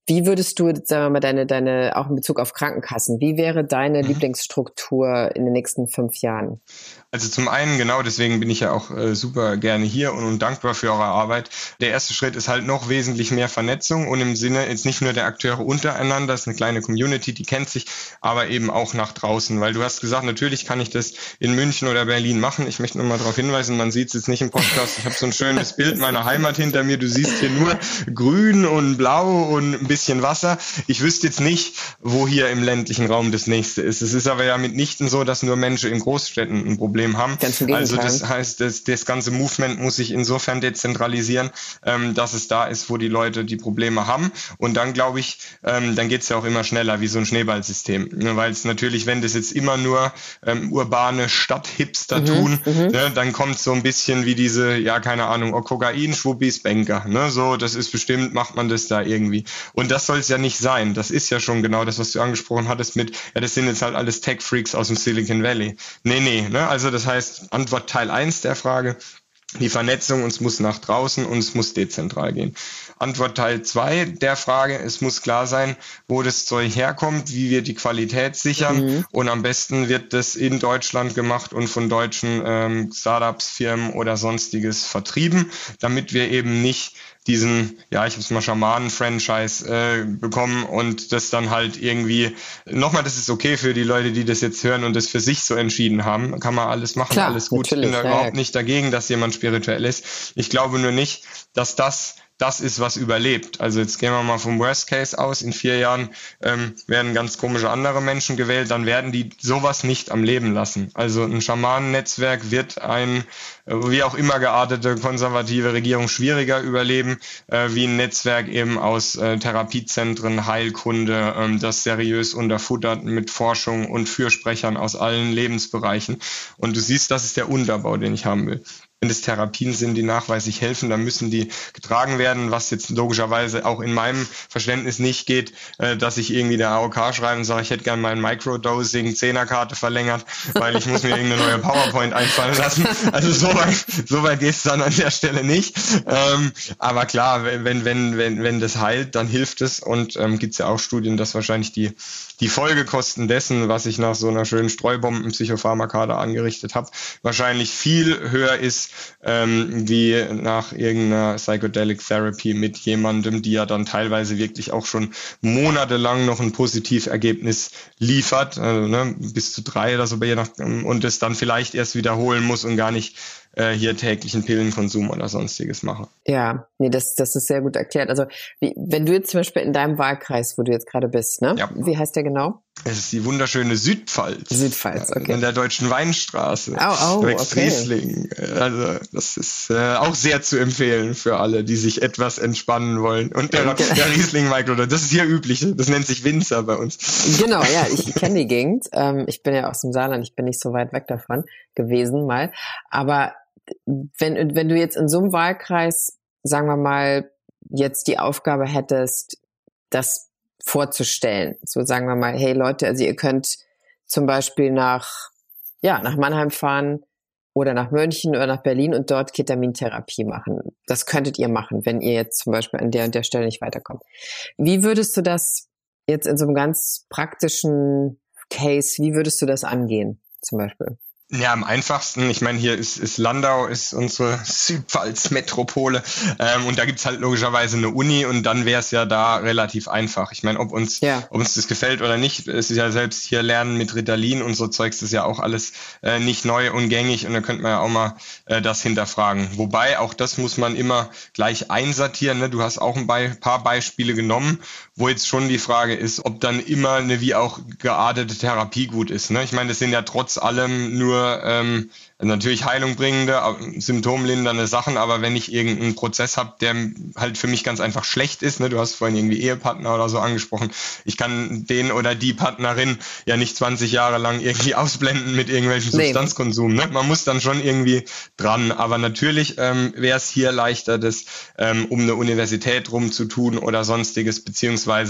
Wie würdest du, sagen wir mal, deine, deine, auch in Bezug auf Krankenkassen, wie wäre deine mhm. Lieblingsstruktur in den nächsten fünf Jahren? Also zum einen, genau, deswegen bin ich ja auch äh, super gerne hier und, und dankbar für eure Arbeit. Der erste Schritt ist halt noch wesentlich mehr Vernetzung und im Sinne jetzt nicht nur der Akteure untereinander, das ist eine kleine Community, die kennt sich, aber eben auch nach draußen, weil du hast gesagt, natürlich kann ich das in München oder Berlin machen. Ich möchte nochmal darauf hinweisen, man sieht es jetzt nicht im Podcast, ich habe so ein schönes Bild meiner Heimat hinter mir, du siehst hier nur grün und blau und ein bisschen Wasser. Ich wüsste jetzt nicht, wo hier im ländlichen Raum das nächste ist. Es ist aber ja mitnichten so, dass nur Menschen in Großstädten ein Problem haben. Also das heißt, das, das ganze Movement muss sich insofern dezentralisieren, ähm, dass es da ist, wo die Leute die Probleme haben. Und dann glaube ich, ähm, dann geht es ja auch immer schneller, wie so ein Schneeballsystem. Ne? Weil es natürlich, wenn das jetzt immer nur ähm, urbane Stadthipster mhm, tun, ne, dann kommt so ein bisschen wie diese, ja keine Ahnung, oh, Kokain, Schwuppis, Banker. Ne? So, das ist bestimmt, macht man das da irgendwie. Und das soll es ja nicht sein. Das ist ja schon genau das, was du angesprochen hattest mit, ja das sind jetzt halt alles Tech-Freaks aus dem Silicon Valley. Nee, nee, ne? Also das heißt, Antwort Teil eins der Frage, die Vernetzung, und es muss nach draußen und es muss dezentral gehen. Antwort Teil zwei der Frage, es muss klar sein, wo das Zeug herkommt, wie wir die Qualität sichern mhm. und am besten wird das in Deutschland gemacht und von deutschen ähm, Startups, Firmen oder sonstiges vertrieben, damit wir eben nicht diesen, ja, ich hab's mal Schamanen-Franchise äh, bekommen und das dann halt irgendwie, nochmal, das ist okay für die Leute, die das jetzt hören und das für sich so entschieden haben, kann man alles machen, Klar, alles gut, ich bin da überhaupt nicht dagegen, dass jemand spirituell ist. Ich glaube nur nicht, dass das das ist, was überlebt. Also jetzt gehen wir mal vom Worst Case aus. In vier Jahren ähm, werden ganz komische andere Menschen gewählt. Dann werden die sowas nicht am Leben lassen. Also ein Schamanennetzwerk wird ein, äh, wie auch immer geartete konservative Regierung schwieriger überleben, äh, wie ein Netzwerk eben aus äh, Therapiezentren, Heilkunde, ähm, das seriös unterfuttert mit Forschung und Fürsprechern aus allen Lebensbereichen. Und du siehst, das ist der Unterbau, den ich haben will. Wenn es Therapien sind, die nachweislich helfen, dann müssen die getragen werden, was jetzt logischerweise auch in meinem Verständnis nicht geht, äh, dass ich irgendwie der A O K schreibe und sage, ich hätte gerne meinen Microdosing-Zehnerkarte verlängert, weil ich muss mir irgendeine neue PowerPoint einfallen lassen. Also so weit, so weit geht es dann an der Stelle nicht. Ähm, aber klar, wenn, wenn, wenn, wenn das heilt, dann hilft es und ähm, gibt es ja auch Studien, dass wahrscheinlich die die Folgekosten dessen, was ich nach so einer schönen Streubomben-Psychopharmakade angerichtet habe, wahrscheinlich viel höher ist, ähm, wie nach irgendeiner Psychedelic Therapy mit jemandem, die ja dann teilweise wirklich auch schon monatelang noch ein Positivergebnis liefert, also, ne, bis zu drei oder so, je nach, und es dann vielleicht erst wiederholen muss und gar nicht äh, hier täglichen Pillenkonsum oder sonstiges mache. Ja, nee, das, das ist sehr gut erklärt. Also wie, wenn du jetzt zum Beispiel in deinem Wahlkreis, wo du jetzt gerade bist, ne? Ja. Wie heißt der genau? Es ist die wunderschöne Südpfalz. Südpfalz, okay. An der Deutschen Weinstraße. Oh, oh, Wächst okay. Riesling. Also das ist äh, auch sehr zu empfehlen für alle, die sich etwas entspannen wollen. Und der, der Riesling Micro, das ist hier üblich. Das nennt sich Winzer bei uns. Genau, ja, ich kenne die Gegend. Ähm, ich bin ja aus dem Saarland, ich bin nicht so weit weg davon gewesen mal. Aber wenn, wenn du jetzt in so einem Wahlkreis, sagen wir mal, jetzt die Aufgabe hättest, das vorzustellen. So sagen wir mal, hey Leute, also ihr könnt zum Beispiel nach, ja, nach Mannheim fahren oder nach München oder nach Berlin und dort Ketamintherapie machen. Das könntet ihr machen, wenn ihr jetzt zum Beispiel an der und der Stelle nicht weiterkommt. Wie würdest du das jetzt in so einem ganz praktischen Case, wie würdest du das angehen, zum Beispiel? Ja, am einfachsten, ich meine, hier ist, ist Landau, ist unsere Südpfalz-Metropole ähm, und da gibt's halt logischerweise eine Uni und dann wäre es ja da relativ einfach. Ich meine, ob uns ja. ob uns das gefällt oder nicht, es ist ja selbst hier Lernen mit Ritalin und so Zeugs, das ist ja auch alles äh, nicht neu und gängig und da könnte man ja auch mal äh, das hinterfragen. Wobei, auch das muss man immer gleich einsortieren, ne? Du hast auch ein Be- paar Beispiele genommen, wo jetzt schon die Frage ist, ob dann immer eine wie auch geartete Therapie gut ist. Ne? Ich meine, das sind ja trotz allem nur Ähm, natürlich heilungbringende, symptomlindernde Sachen, aber wenn ich irgendeinen Prozess habe, der halt für mich ganz einfach schlecht ist, ne, du hast vorhin irgendwie Ehepartner oder so angesprochen, ich kann den oder die Partnerin ja nicht zwanzig Jahre lang irgendwie ausblenden mit irgendwelchen nee. Substanzkonsum. Ne? Man muss dann schon irgendwie dran, aber natürlich ähm, wäre es hier leichter, das ähm, um eine Universität rumzutun oder sonstiges, beziehungsweise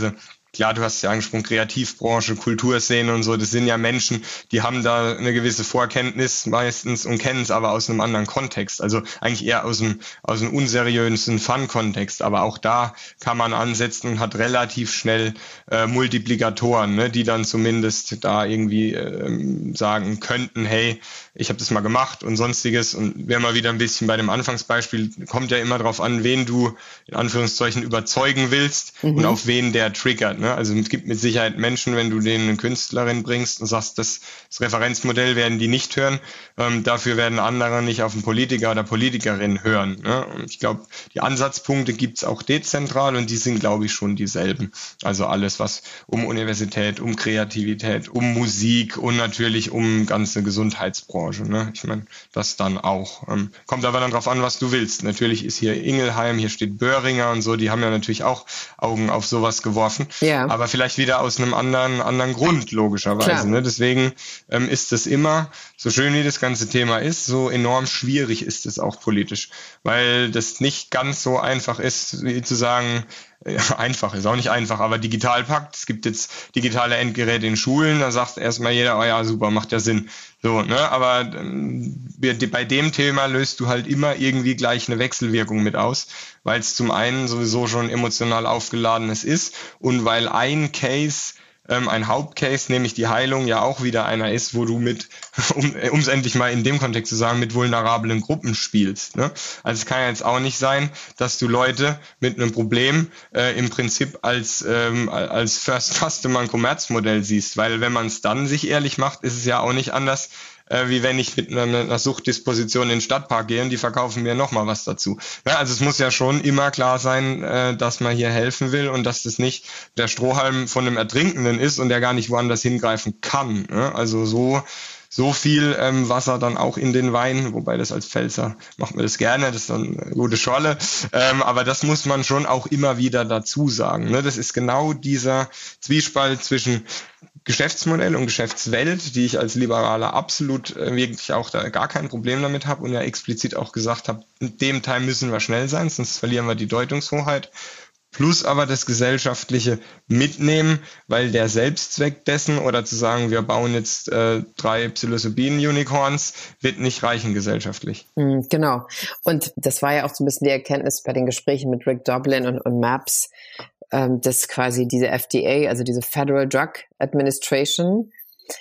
klar, du hast ja angesprochen, Kreativbranche, Kulturszene und so, das sind ja Menschen, die haben da eine gewisse Vorkenntnis meistens und kennen es aber aus einem anderen Kontext, also eigentlich eher aus einem, aus einem unseriösen Fun-Kontext, aber auch da kann man ansetzen und hat relativ schnell äh, Multiplikatoren, ne, die dann zumindest da irgendwie äh, sagen könnten, hey, ich habe das mal gemacht und sonstiges, und wäre mal wieder ein bisschen bei dem Anfangsbeispiel, kommt ja immer darauf an, wen du in Anführungszeichen überzeugen willst mhm. und auf wen der triggert. Ne? Also es gibt mit Sicherheit Menschen, wenn du denen eine Künstlerin bringst und sagst, das, das Referenzmodell werden die nicht hören, ähm, dafür werden andere nicht auf einen Politiker oder Politikerin hören. Ne? Und ich glaube, die Ansatzpunkte gibt's auch dezentral und die sind, glaube ich, schon dieselben. Also alles, was um Universität, um Kreativität, um Musik und natürlich um ganze Gesundheitsbranche. Ne? Ich meine, das dann auch. Ähm, kommt aber dann drauf an, was du willst. Natürlich ist hier Ingelheim, hier steht Böhringer und so, die haben ja natürlich auch Augen auf sowas geworfen. Ja. Aber vielleicht wieder aus einem anderen anderen Grund, logischerweise. Ne? Deswegen ähm, ist es immer, so schön wie das ganze Thema ist, so enorm schwierig ist es auch politisch. Weil das nicht ganz so einfach ist, wie zu sagen, ja, einfach, ist auch nicht einfach, aber Digitalpakt, es gibt jetzt digitale Endgeräte in Schulen, da sagt erstmal jeder, oh ja, super, macht ja Sinn. So, ne, aber ähm, bei dem Thema löst du halt immer irgendwie gleich eine Wechselwirkung mit aus, weil es zum einen sowieso schon emotional aufgeladenes ist und weil ein Case, ein Hauptcase, nämlich die Heilung, ja auch wieder einer ist, wo du mit, um es endlich mal in dem Kontext zu sagen, mit vulnerablen Gruppen spielst. Ne? Also es kann ja jetzt auch nicht sein, dass du Leute mit einem Problem äh, im Prinzip als ähm, als First Customer Kommerzmodell siehst, weil wenn man es dann sich ehrlich macht, ist es ja auch nicht anders, wie wenn ich mit einer, einer Suchtdisposition in den Stadtpark gehe und die verkaufen mir nochmal was dazu. Ja, also es muss ja schon immer klar sein, äh, dass man hier helfen will und dass das nicht der Strohhalm von einem Ertrinkenden ist und der gar nicht woanders hingreifen kann. Ne? Also so so viel ähm, Wasser dann auch in den Wein, wobei das als Pfälzer macht man das gerne, das ist dann eine gute Schorle. Ähm, aber das muss man schon auch immer wieder dazu sagen. Ne? Das ist genau dieser Zwiespalt zwischen Geschäftsmodell und Geschäftswelt, die ich als Liberaler absolut äh, wirklich auch da gar kein Problem damit habe und ja explizit auch gesagt habe, in dem Teil müssen wir schnell sein, sonst verlieren wir die Deutungshoheit. Plus aber das gesellschaftliche Mitnehmen, weil der Selbstzweck dessen oder zu sagen, wir bauen jetzt äh, drei Psilocybin-Unicorns, wird nicht reichen gesellschaftlich. Genau. Und das war ja auch so ein bisschen die Erkenntnis bei den Gesprächen mit Rick Doblin und, und MAPS, ähm, dass quasi diese F D A, also diese Federal Drug Administration,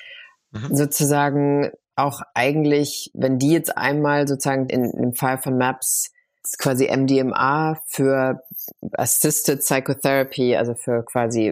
mhm. sozusagen auch eigentlich, wenn die jetzt einmal sozusagen in, im Fall von MAPS quasi M D M A für Assisted Psychotherapy, also für quasi,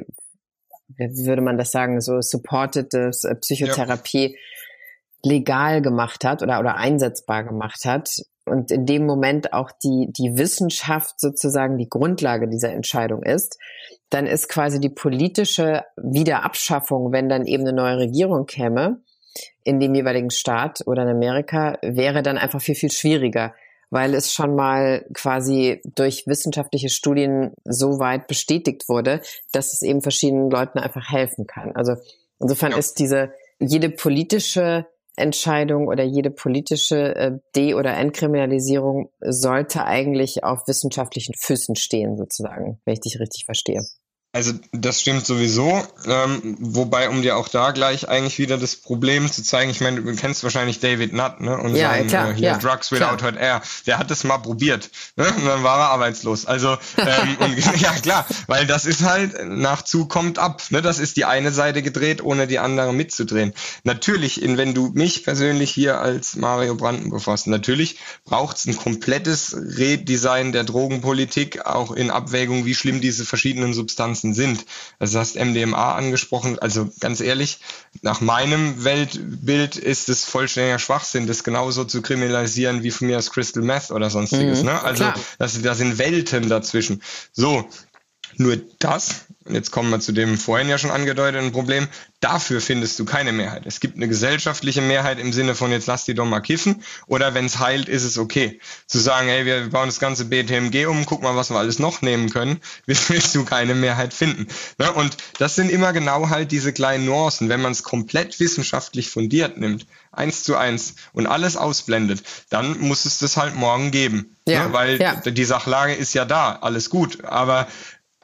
wie würde man das sagen, so supported Psychotherapie ja. legal gemacht hat oder, oder einsetzbar gemacht hat und in dem Moment auch die, die Wissenschaft sozusagen die Grundlage dieser Entscheidung ist, dann ist quasi die politische Wiederabschaffung, wenn dann eben eine neue Regierung käme in dem jeweiligen Staat oder in Amerika, wäre dann einfach viel, viel schwieriger, weil es schon mal quasi durch wissenschaftliche Studien so weit bestätigt wurde, dass es eben verschiedenen Leuten einfach helfen kann. Also insofern ja. ist diese, jede politische Entscheidung oder jede politische äh, De- oder Entkriminalisierung sollte eigentlich auf wissenschaftlichen Füßen stehen, sozusagen, wenn ich dich richtig verstehe. Also das stimmt sowieso, ähm, wobei um dir auch da gleich eigentlich wieder das Problem zu zeigen, ich meine, du kennst wahrscheinlich David Nutt, ne? Und ja, sein, klar, äh, hier ja, Drugs Without Hot Air, der hat das mal probiert, ne? Und dann war er arbeitslos. Also ähm, und, ja klar, weil das ist halt, nach zu kommt ab, ne? Das ist die eine Seite gedreht, ohne die andere mitzudrehen. Natürlich, in, wenn du mich persönlich hier als Mario Brandenburg fasst, natürlich braucht es ein komplettes Redesign der Drogenpolitik, auch in Abwägung, wie schlimm diese verschiedenen Substanzen sind. Also du hast M D M A angesprochen, also ganz ehrlich, nach meinem Weltbild ist es vollständiger Schwachsinn, das genauso zu kriminalisieren wie von mir aus Crystal Meth oder sonstiges. Mhm, ne? Also das, da sind Welten dazwischen. So, nur das, und jetzt kommen wir zu dem vorhin ja schon angedeuteten Problem, dafür findest du keine Mehrheit. Es gibt eine gesellschaftliche Mehrheit im Sinne von, jetzt lass die doch mal kiffen, oder wenn es heilt, ist es okay. Zu sagen, hey, wir bauen das ganze B T M G um, guck mal, was wir alles noch nehmen können, wirst du keine Mehrheit finden. Ne? Und das sind immer genau halt diese kleinen Nuancen. Wenn man es komplett wissenschaftlich fundiert nimmt, eins zu eins und alles ausblendet, dann muss es das halt morgen geben. Ja, ne? Weil ja. die Sachlage ist ja da, alles gut, aber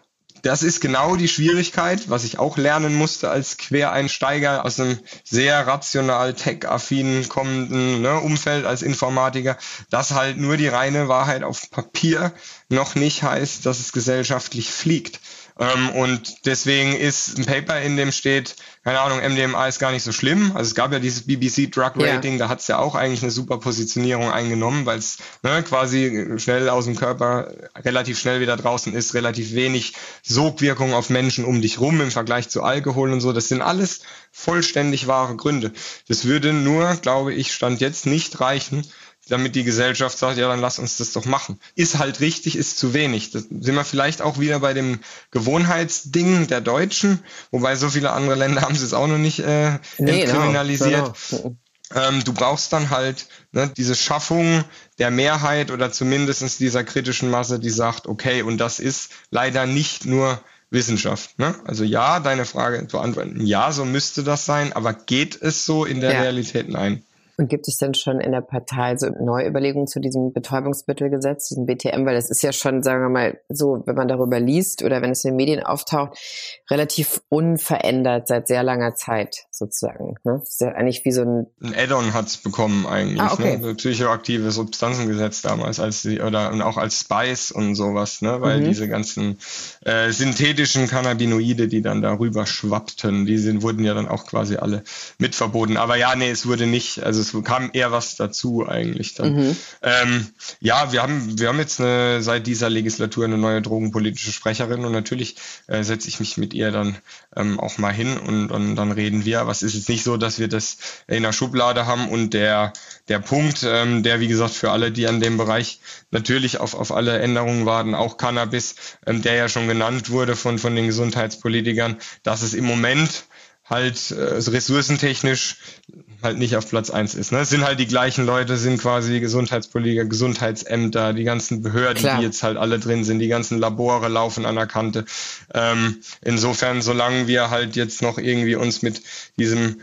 das ist genau die Schwierigkeit, was ich auch lernen musste als Quereinsteiger aus einem sehr rational tech-affinen kommenden ne, Umfeld als Informatiker, dass halt nur die reine Wahrheit auf Papier noch nicht heißt, dass es gesellschaftlich fliegt. Ähm, und deswegen ist ein Paper, in dem steht, keine Ahnung, M D M A ist gar nicht so schlimm. Also es gab ja dieses B B C Drug Rating, ja. Da hat es ja auch eigentlich eine super Positionierung eingenommen, weil es ne, quasi schnell aus dem Körper, relativ schnell wieder draußen ist, relativ wenig Sogwirkung auf Menschen um dich rum im Vergleich zu Alkohol und so. Das sind alles vollständig wahre Gründe. Das würde nur, glaube ich, Stand jetzt nicht reichen, damit die Gesellschaft sagt, ja, dann lass uns das doch machen. Ist halt richtig, ist zu wenig. Das sind wir vielleicht auch wieder bei dem Gewohnheitsding der Deutschen, wobei so viele andere Länder haben es auch noch nicht äh, nee, entkriminalisiert. No, no. Ähm, du brauchst dann halt ne, diese Schaffung der Mehrheit oder zumindest dieser kritischen Masse, die sagt, okay, und das ist leider nicht nur Wissenschaft. Ne? Also ja, deine Frage zu beantworten, ja, so müsste das sein, aber geht es so in der ja. Realität? Nein. Und gibt es denn schon in der Partei so Neuüberlegungen zu diesem Betäubungsmittelgesetz, diesem B T M? Weil das ist ja schon, sagen wir mal, so, wenn man darüber liest oder wenn es in den Medien auftaucht, relativ unverändert seit sehr langer Zeit sozusagen. Ne? Das ist ja eigentlich wie so ein... Ein Add-on hat's bekommen eigentlich. Ah, okay. Ne? Psychoaktive Substanzengesetz damals als die, oder und auch als Spice und sowas, ne? Weil mhm. diese ganzen äh, synthetischen Cannabinoide, die dann darüber schwappten, die sind, wurden ja dann auch quasi alle mit verboten. Aber ja, nee, es wurde nicht, also es kam eher was dazu eigentlich dann. Mhm. Ähm, ja, wir haben wir haben jetzt eine, seit dieser Legislatur eine neue drogenpolitische Sprecherin und natürlich äh, setze ich mich mit ihr dann ähm, auch mal hin und, und dann reden wir. Aber es ist jetzt nicht so, dass wir das in der Schublade haben und der der Punkt, ähm, der wie gesagt für alle, die an dem Bereich natürlich auf auf alle Änderungen warten, auch Cannabis, ähm, der ja schon genannt wurde von von den Gesundheitspolitikern, dass es im Moment halt äh, ressourcentechnisch halt nicht auf Platz eins ist. Ne? Es sind halt die gleichen Leute, sind quasi Gesundheitspolitiker, Gesundheitsämter, die ganzen Behörden, Klar. die jetzt halt alle drin sind, die ganzen Labore laufen an der Kante. Ähm, insofern, solange wir halt jetzt noch irgendwie uns mit diesem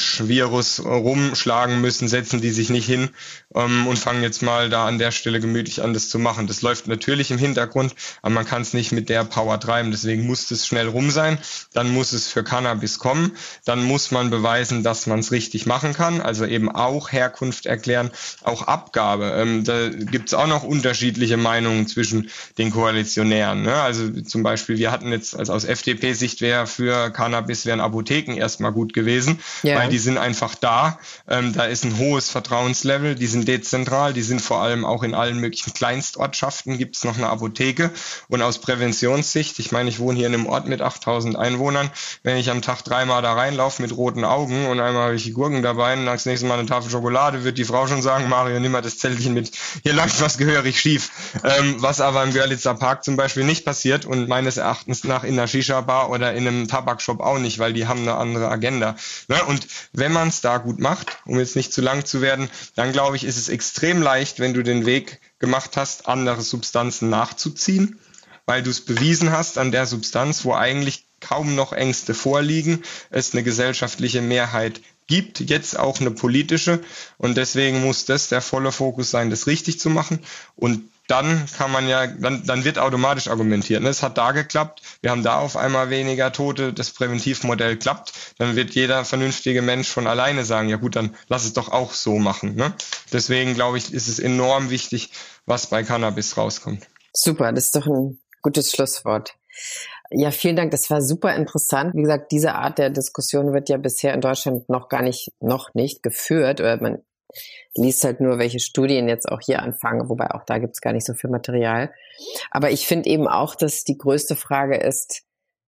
Virus rumschlagen müssen, setzen die sich nicht hin ähm, und fangen jetzt mal da an der Stelle gemütlich an, das zu machen. Das läuft natürlich im Hintergrund, aber man kann es nicht mit der Power treiben. Deswegen muss es schnell rum sein. Dann muss es für Cannabis kommen. Dann muss man beweisen, dass man es richtig machen kann. Also eben auch Herkunft erklären, auch Abgabe. Ähm, da gibt es auch noch unterschiedliche Meinungen zwischen den Koalitionären. Ne? Also zum Beispiel, wir hatten jetzt, also aus F D P-Sicht wäre für Cannabis wären Apotheken erstmal gut gewesen. Ja. Weil die sind einfach da. Ähm, da ist ein hohes Vertrauenslevel. Die sind dezentral. Die sind vor allem auch in allen möglichen Kleinstortschaften gibt es noch eine Apotheke. Und aus Präventionssicht, ich meine, ich wohne hier in einem Ort mit achttausend Einwohnern. Wenn ich am Tag dreimal da reinlaufe mit roten Augen und einmal habe ich die Gurken dabei und das nächste Mal eine Tafel Schokolade, wird die Frau schon sagen, Mario, nimm mal das Zettelchen mit. Hier läuft was gehörig schief. Ähm, was aber im Görlitzer Park zum Beispiel nicht passiert und meines Erachtens nach in einer Shisha-Bar oder in einem Tabakshop auch nicht, weil die haben eine andere Agenda. Ne? Und Und wenn man es da gut macht, um jetzt nicht zu lang zu werden, dann glaube ich, ist es extrem leicht, wenn du den Weg gemacht hast, andere Substanzen nachzuziehen, weil du es bewiesen hast an der Substanz, wo eigentlich kaum noch Ängste vorliegen, es eine gesellschaftliche Mehrheit gibt, jetzt auch eine politische. Und deswegen muss das der volle Fokus sein, das richtig zu machen. Und dann kann man ja, dann, dann wird automatisch argumentiert. Es hat da geklappt, wir haben da auf einmal weniger Tote, das Präventivmodell klappt, dann wird jeder vernünftige Mensch von alleine sagen, ja gut, dann lass es doch auch so machen. Ne? Deswegen glaube ich, ist es enorm wichtig, was bei Cannabis rauskommt. Super, das ist doch ein gutes Schlusswort. Ja, vielen Dank, das war super interessant. Wie gesagt, diese Art der Diskussion wird ja bisher in Deutschland noch gar nicht, noch nicht geführt, oder man liest halt nur, welche Studien jetzt auch hier anfangen, wobei auch da gibt's gar nicht so viel Material. Aber ich finde eben auch, dass die größte Frage ist,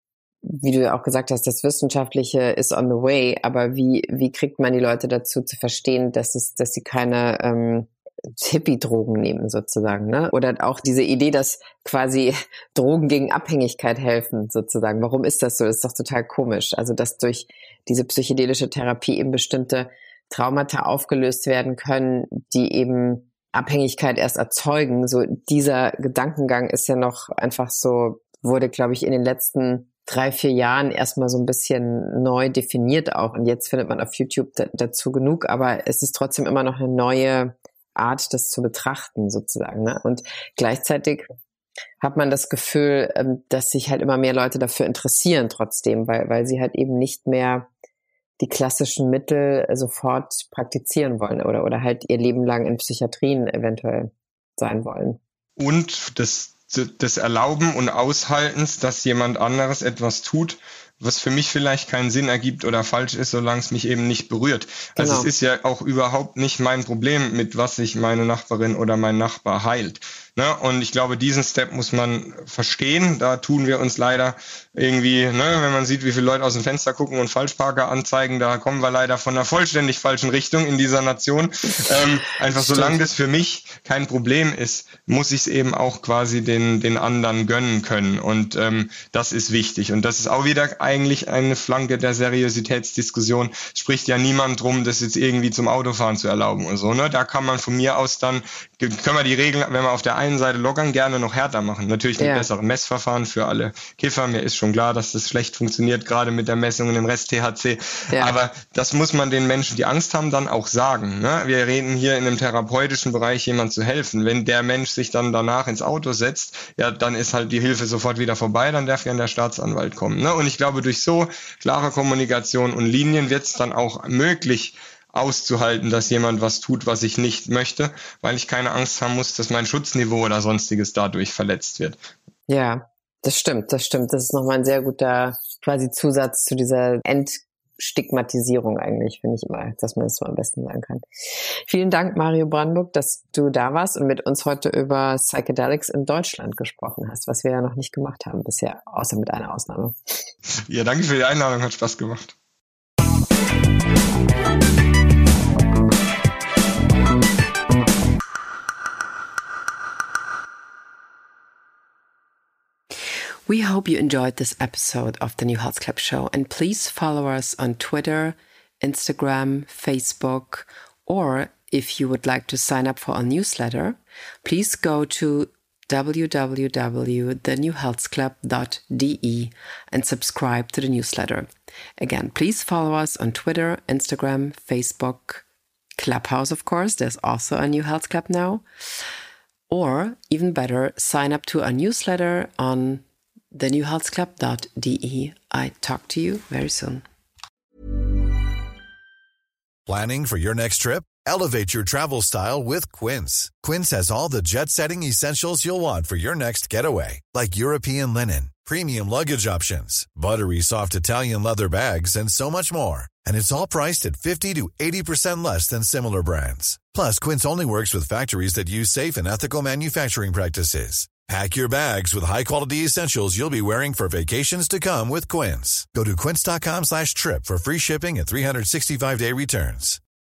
wie du ja auch gesagt hast, das Wissenschaftliche ist on the way, aber wie wie kriegt man die Leute dazu zu verstehen, dass es, dass sie keine ähm, Hippie-Drogen nehmen sozusagen, ne? Oder auch diese Idee, dass quasi Drogen gegen Abhängigkeit helfen sozusagen. Warum ist das so? Das ist doch total komisch. Also dass durch diese psychedelische Therapie eben bestimmte Traumata aufgelöst werden können, die eben Abhängigkeit erst erzeugen. So dieser Gedankengang ist ja noch einfach so, wurde, glaube ich, in den letzten drei, vier Jahren erstmal so ein bisschen neu definiert auch. Und jetzt findet man auf YouTube d- dazu genug, aber es ist trotzdem immer noch eine neue Art, das zu betrachten sozusagen. Ne? Und gleichzeitig hat man das Gefühl, dass sich halt immer mehr Leute dafür interessieren trotzdem, weil, weil sie halt eben nicht mehr die klassischen Mittel sofort praktizieren wollen oder, oder halt ihr Leben lang in Psychiatrien eventuell sein wollen. Und das, das Erlauben und Aushaltens, dass jemand anderes etwas tut, was für mich vielleicht keinen Sinn ergibt oder falsch ist, solange es mich eben nicht berührt. Genau. Also es ist ja auch überhaupt nicht mein Problem, mit was sich meine Nachbarin oder mein Nachbar heilt. Ne? Und ich glaube, diesen Step muss man verstehen. Da tun wir uns leider irgendwie, ne, wenn man sieht, wie viele Leute aus dem Fenster gucken und Falschparker anzeigen, da kommen wir leider von einer vollständig falschen Richtung in dieser Nation. Ähm, einfach solange das für mich kein Problem ist, muss ich es eben auch quasi den den anderen gönnen können. Und ähm, das ist wichtig. Und das ist auch wieder eigentlich eine Flanke der Seriositätsdiskussion. Es spricht ja niemand drum, das jetzt irgendwie zum Autofahren zu erlauben und so. Ne? Da kann man von mir aus dann, können wir die Regeln, wenn wir auf der einen Seite lockern, gerne noch härter machen. Natürlich mit ja. besseren Messverfahren für alle Kiffer. Mir ist schon klar, dass das schlecht funktioniert, gerade mit der Messung und dem Rest T H C. Ja. Aber das muss man den Menschen, die Angst haben, dann auch sagen. Ne? Wir reden hier in einem therapeutischen Bereich, jemand zu helfen. Wenn der Mensch sich dann danach ins Auto setzt, ja, dann ist halt die Hilfe sofort wieder vorbei, dann darf ja der Staatsanwalt kommen. Ne? Und ich glaube, durch so klare Kommunikation und Linien wird es dann auch möglich, auszuhalten, dass jemand was tut, was ich nicht möchte, weil ich keine Angst haben muss, dass mein Schutzniveau oder sonstiges dadurch verletzt wird. Ja, das stimmt, das stimmt. Das ist nochmal ein sehr guter quasi Zusatz zu dieser Entstigmatisierung eigentlich, finde ich immer, dass man das so am besten sagen kann. Vielen Dank, Mario Brandburg, dass du da warst und mit uns heute über Psychedelics in Deutschland gesprochen hast, was wir ja noch nicht gemacht haben bisher, außer mit einer Ausnahme. Ja, danke für die Einladung, hat Spaß gemacht. We hope you enjoyed this episode of the New Health Club Show, and please follow us on Twitter, Instagram, Facebook, or if you would like to sign up for our newsletter, please go to w w w dot the new health club dot d e and subscribe to the newsletter. Again, please follow us on Twitter, Instagram, Facebook, Clubhouse, of course. There's also a New Health Club now. Or, even better, sign up to our newsletter on the new health club dot d e. I talk to you very soon. Planning for your next trip? Elevate your travel style with Quince. Quince has all the jet-setting essentials you'll want for your next getaway, like European linen, premium luggage options, buttery soft Italian leather bags, and so much more. And it's all priced at fifty to eighty percent less than similar brands. Plus, Quince only works with factories that use safe and ethical manufacturing practices. Pack your bags with high-quality essentials you'll be wearing for vacations to come with Quince. Go to quince dot com slash trip for free shipping and three sixty-five day returns.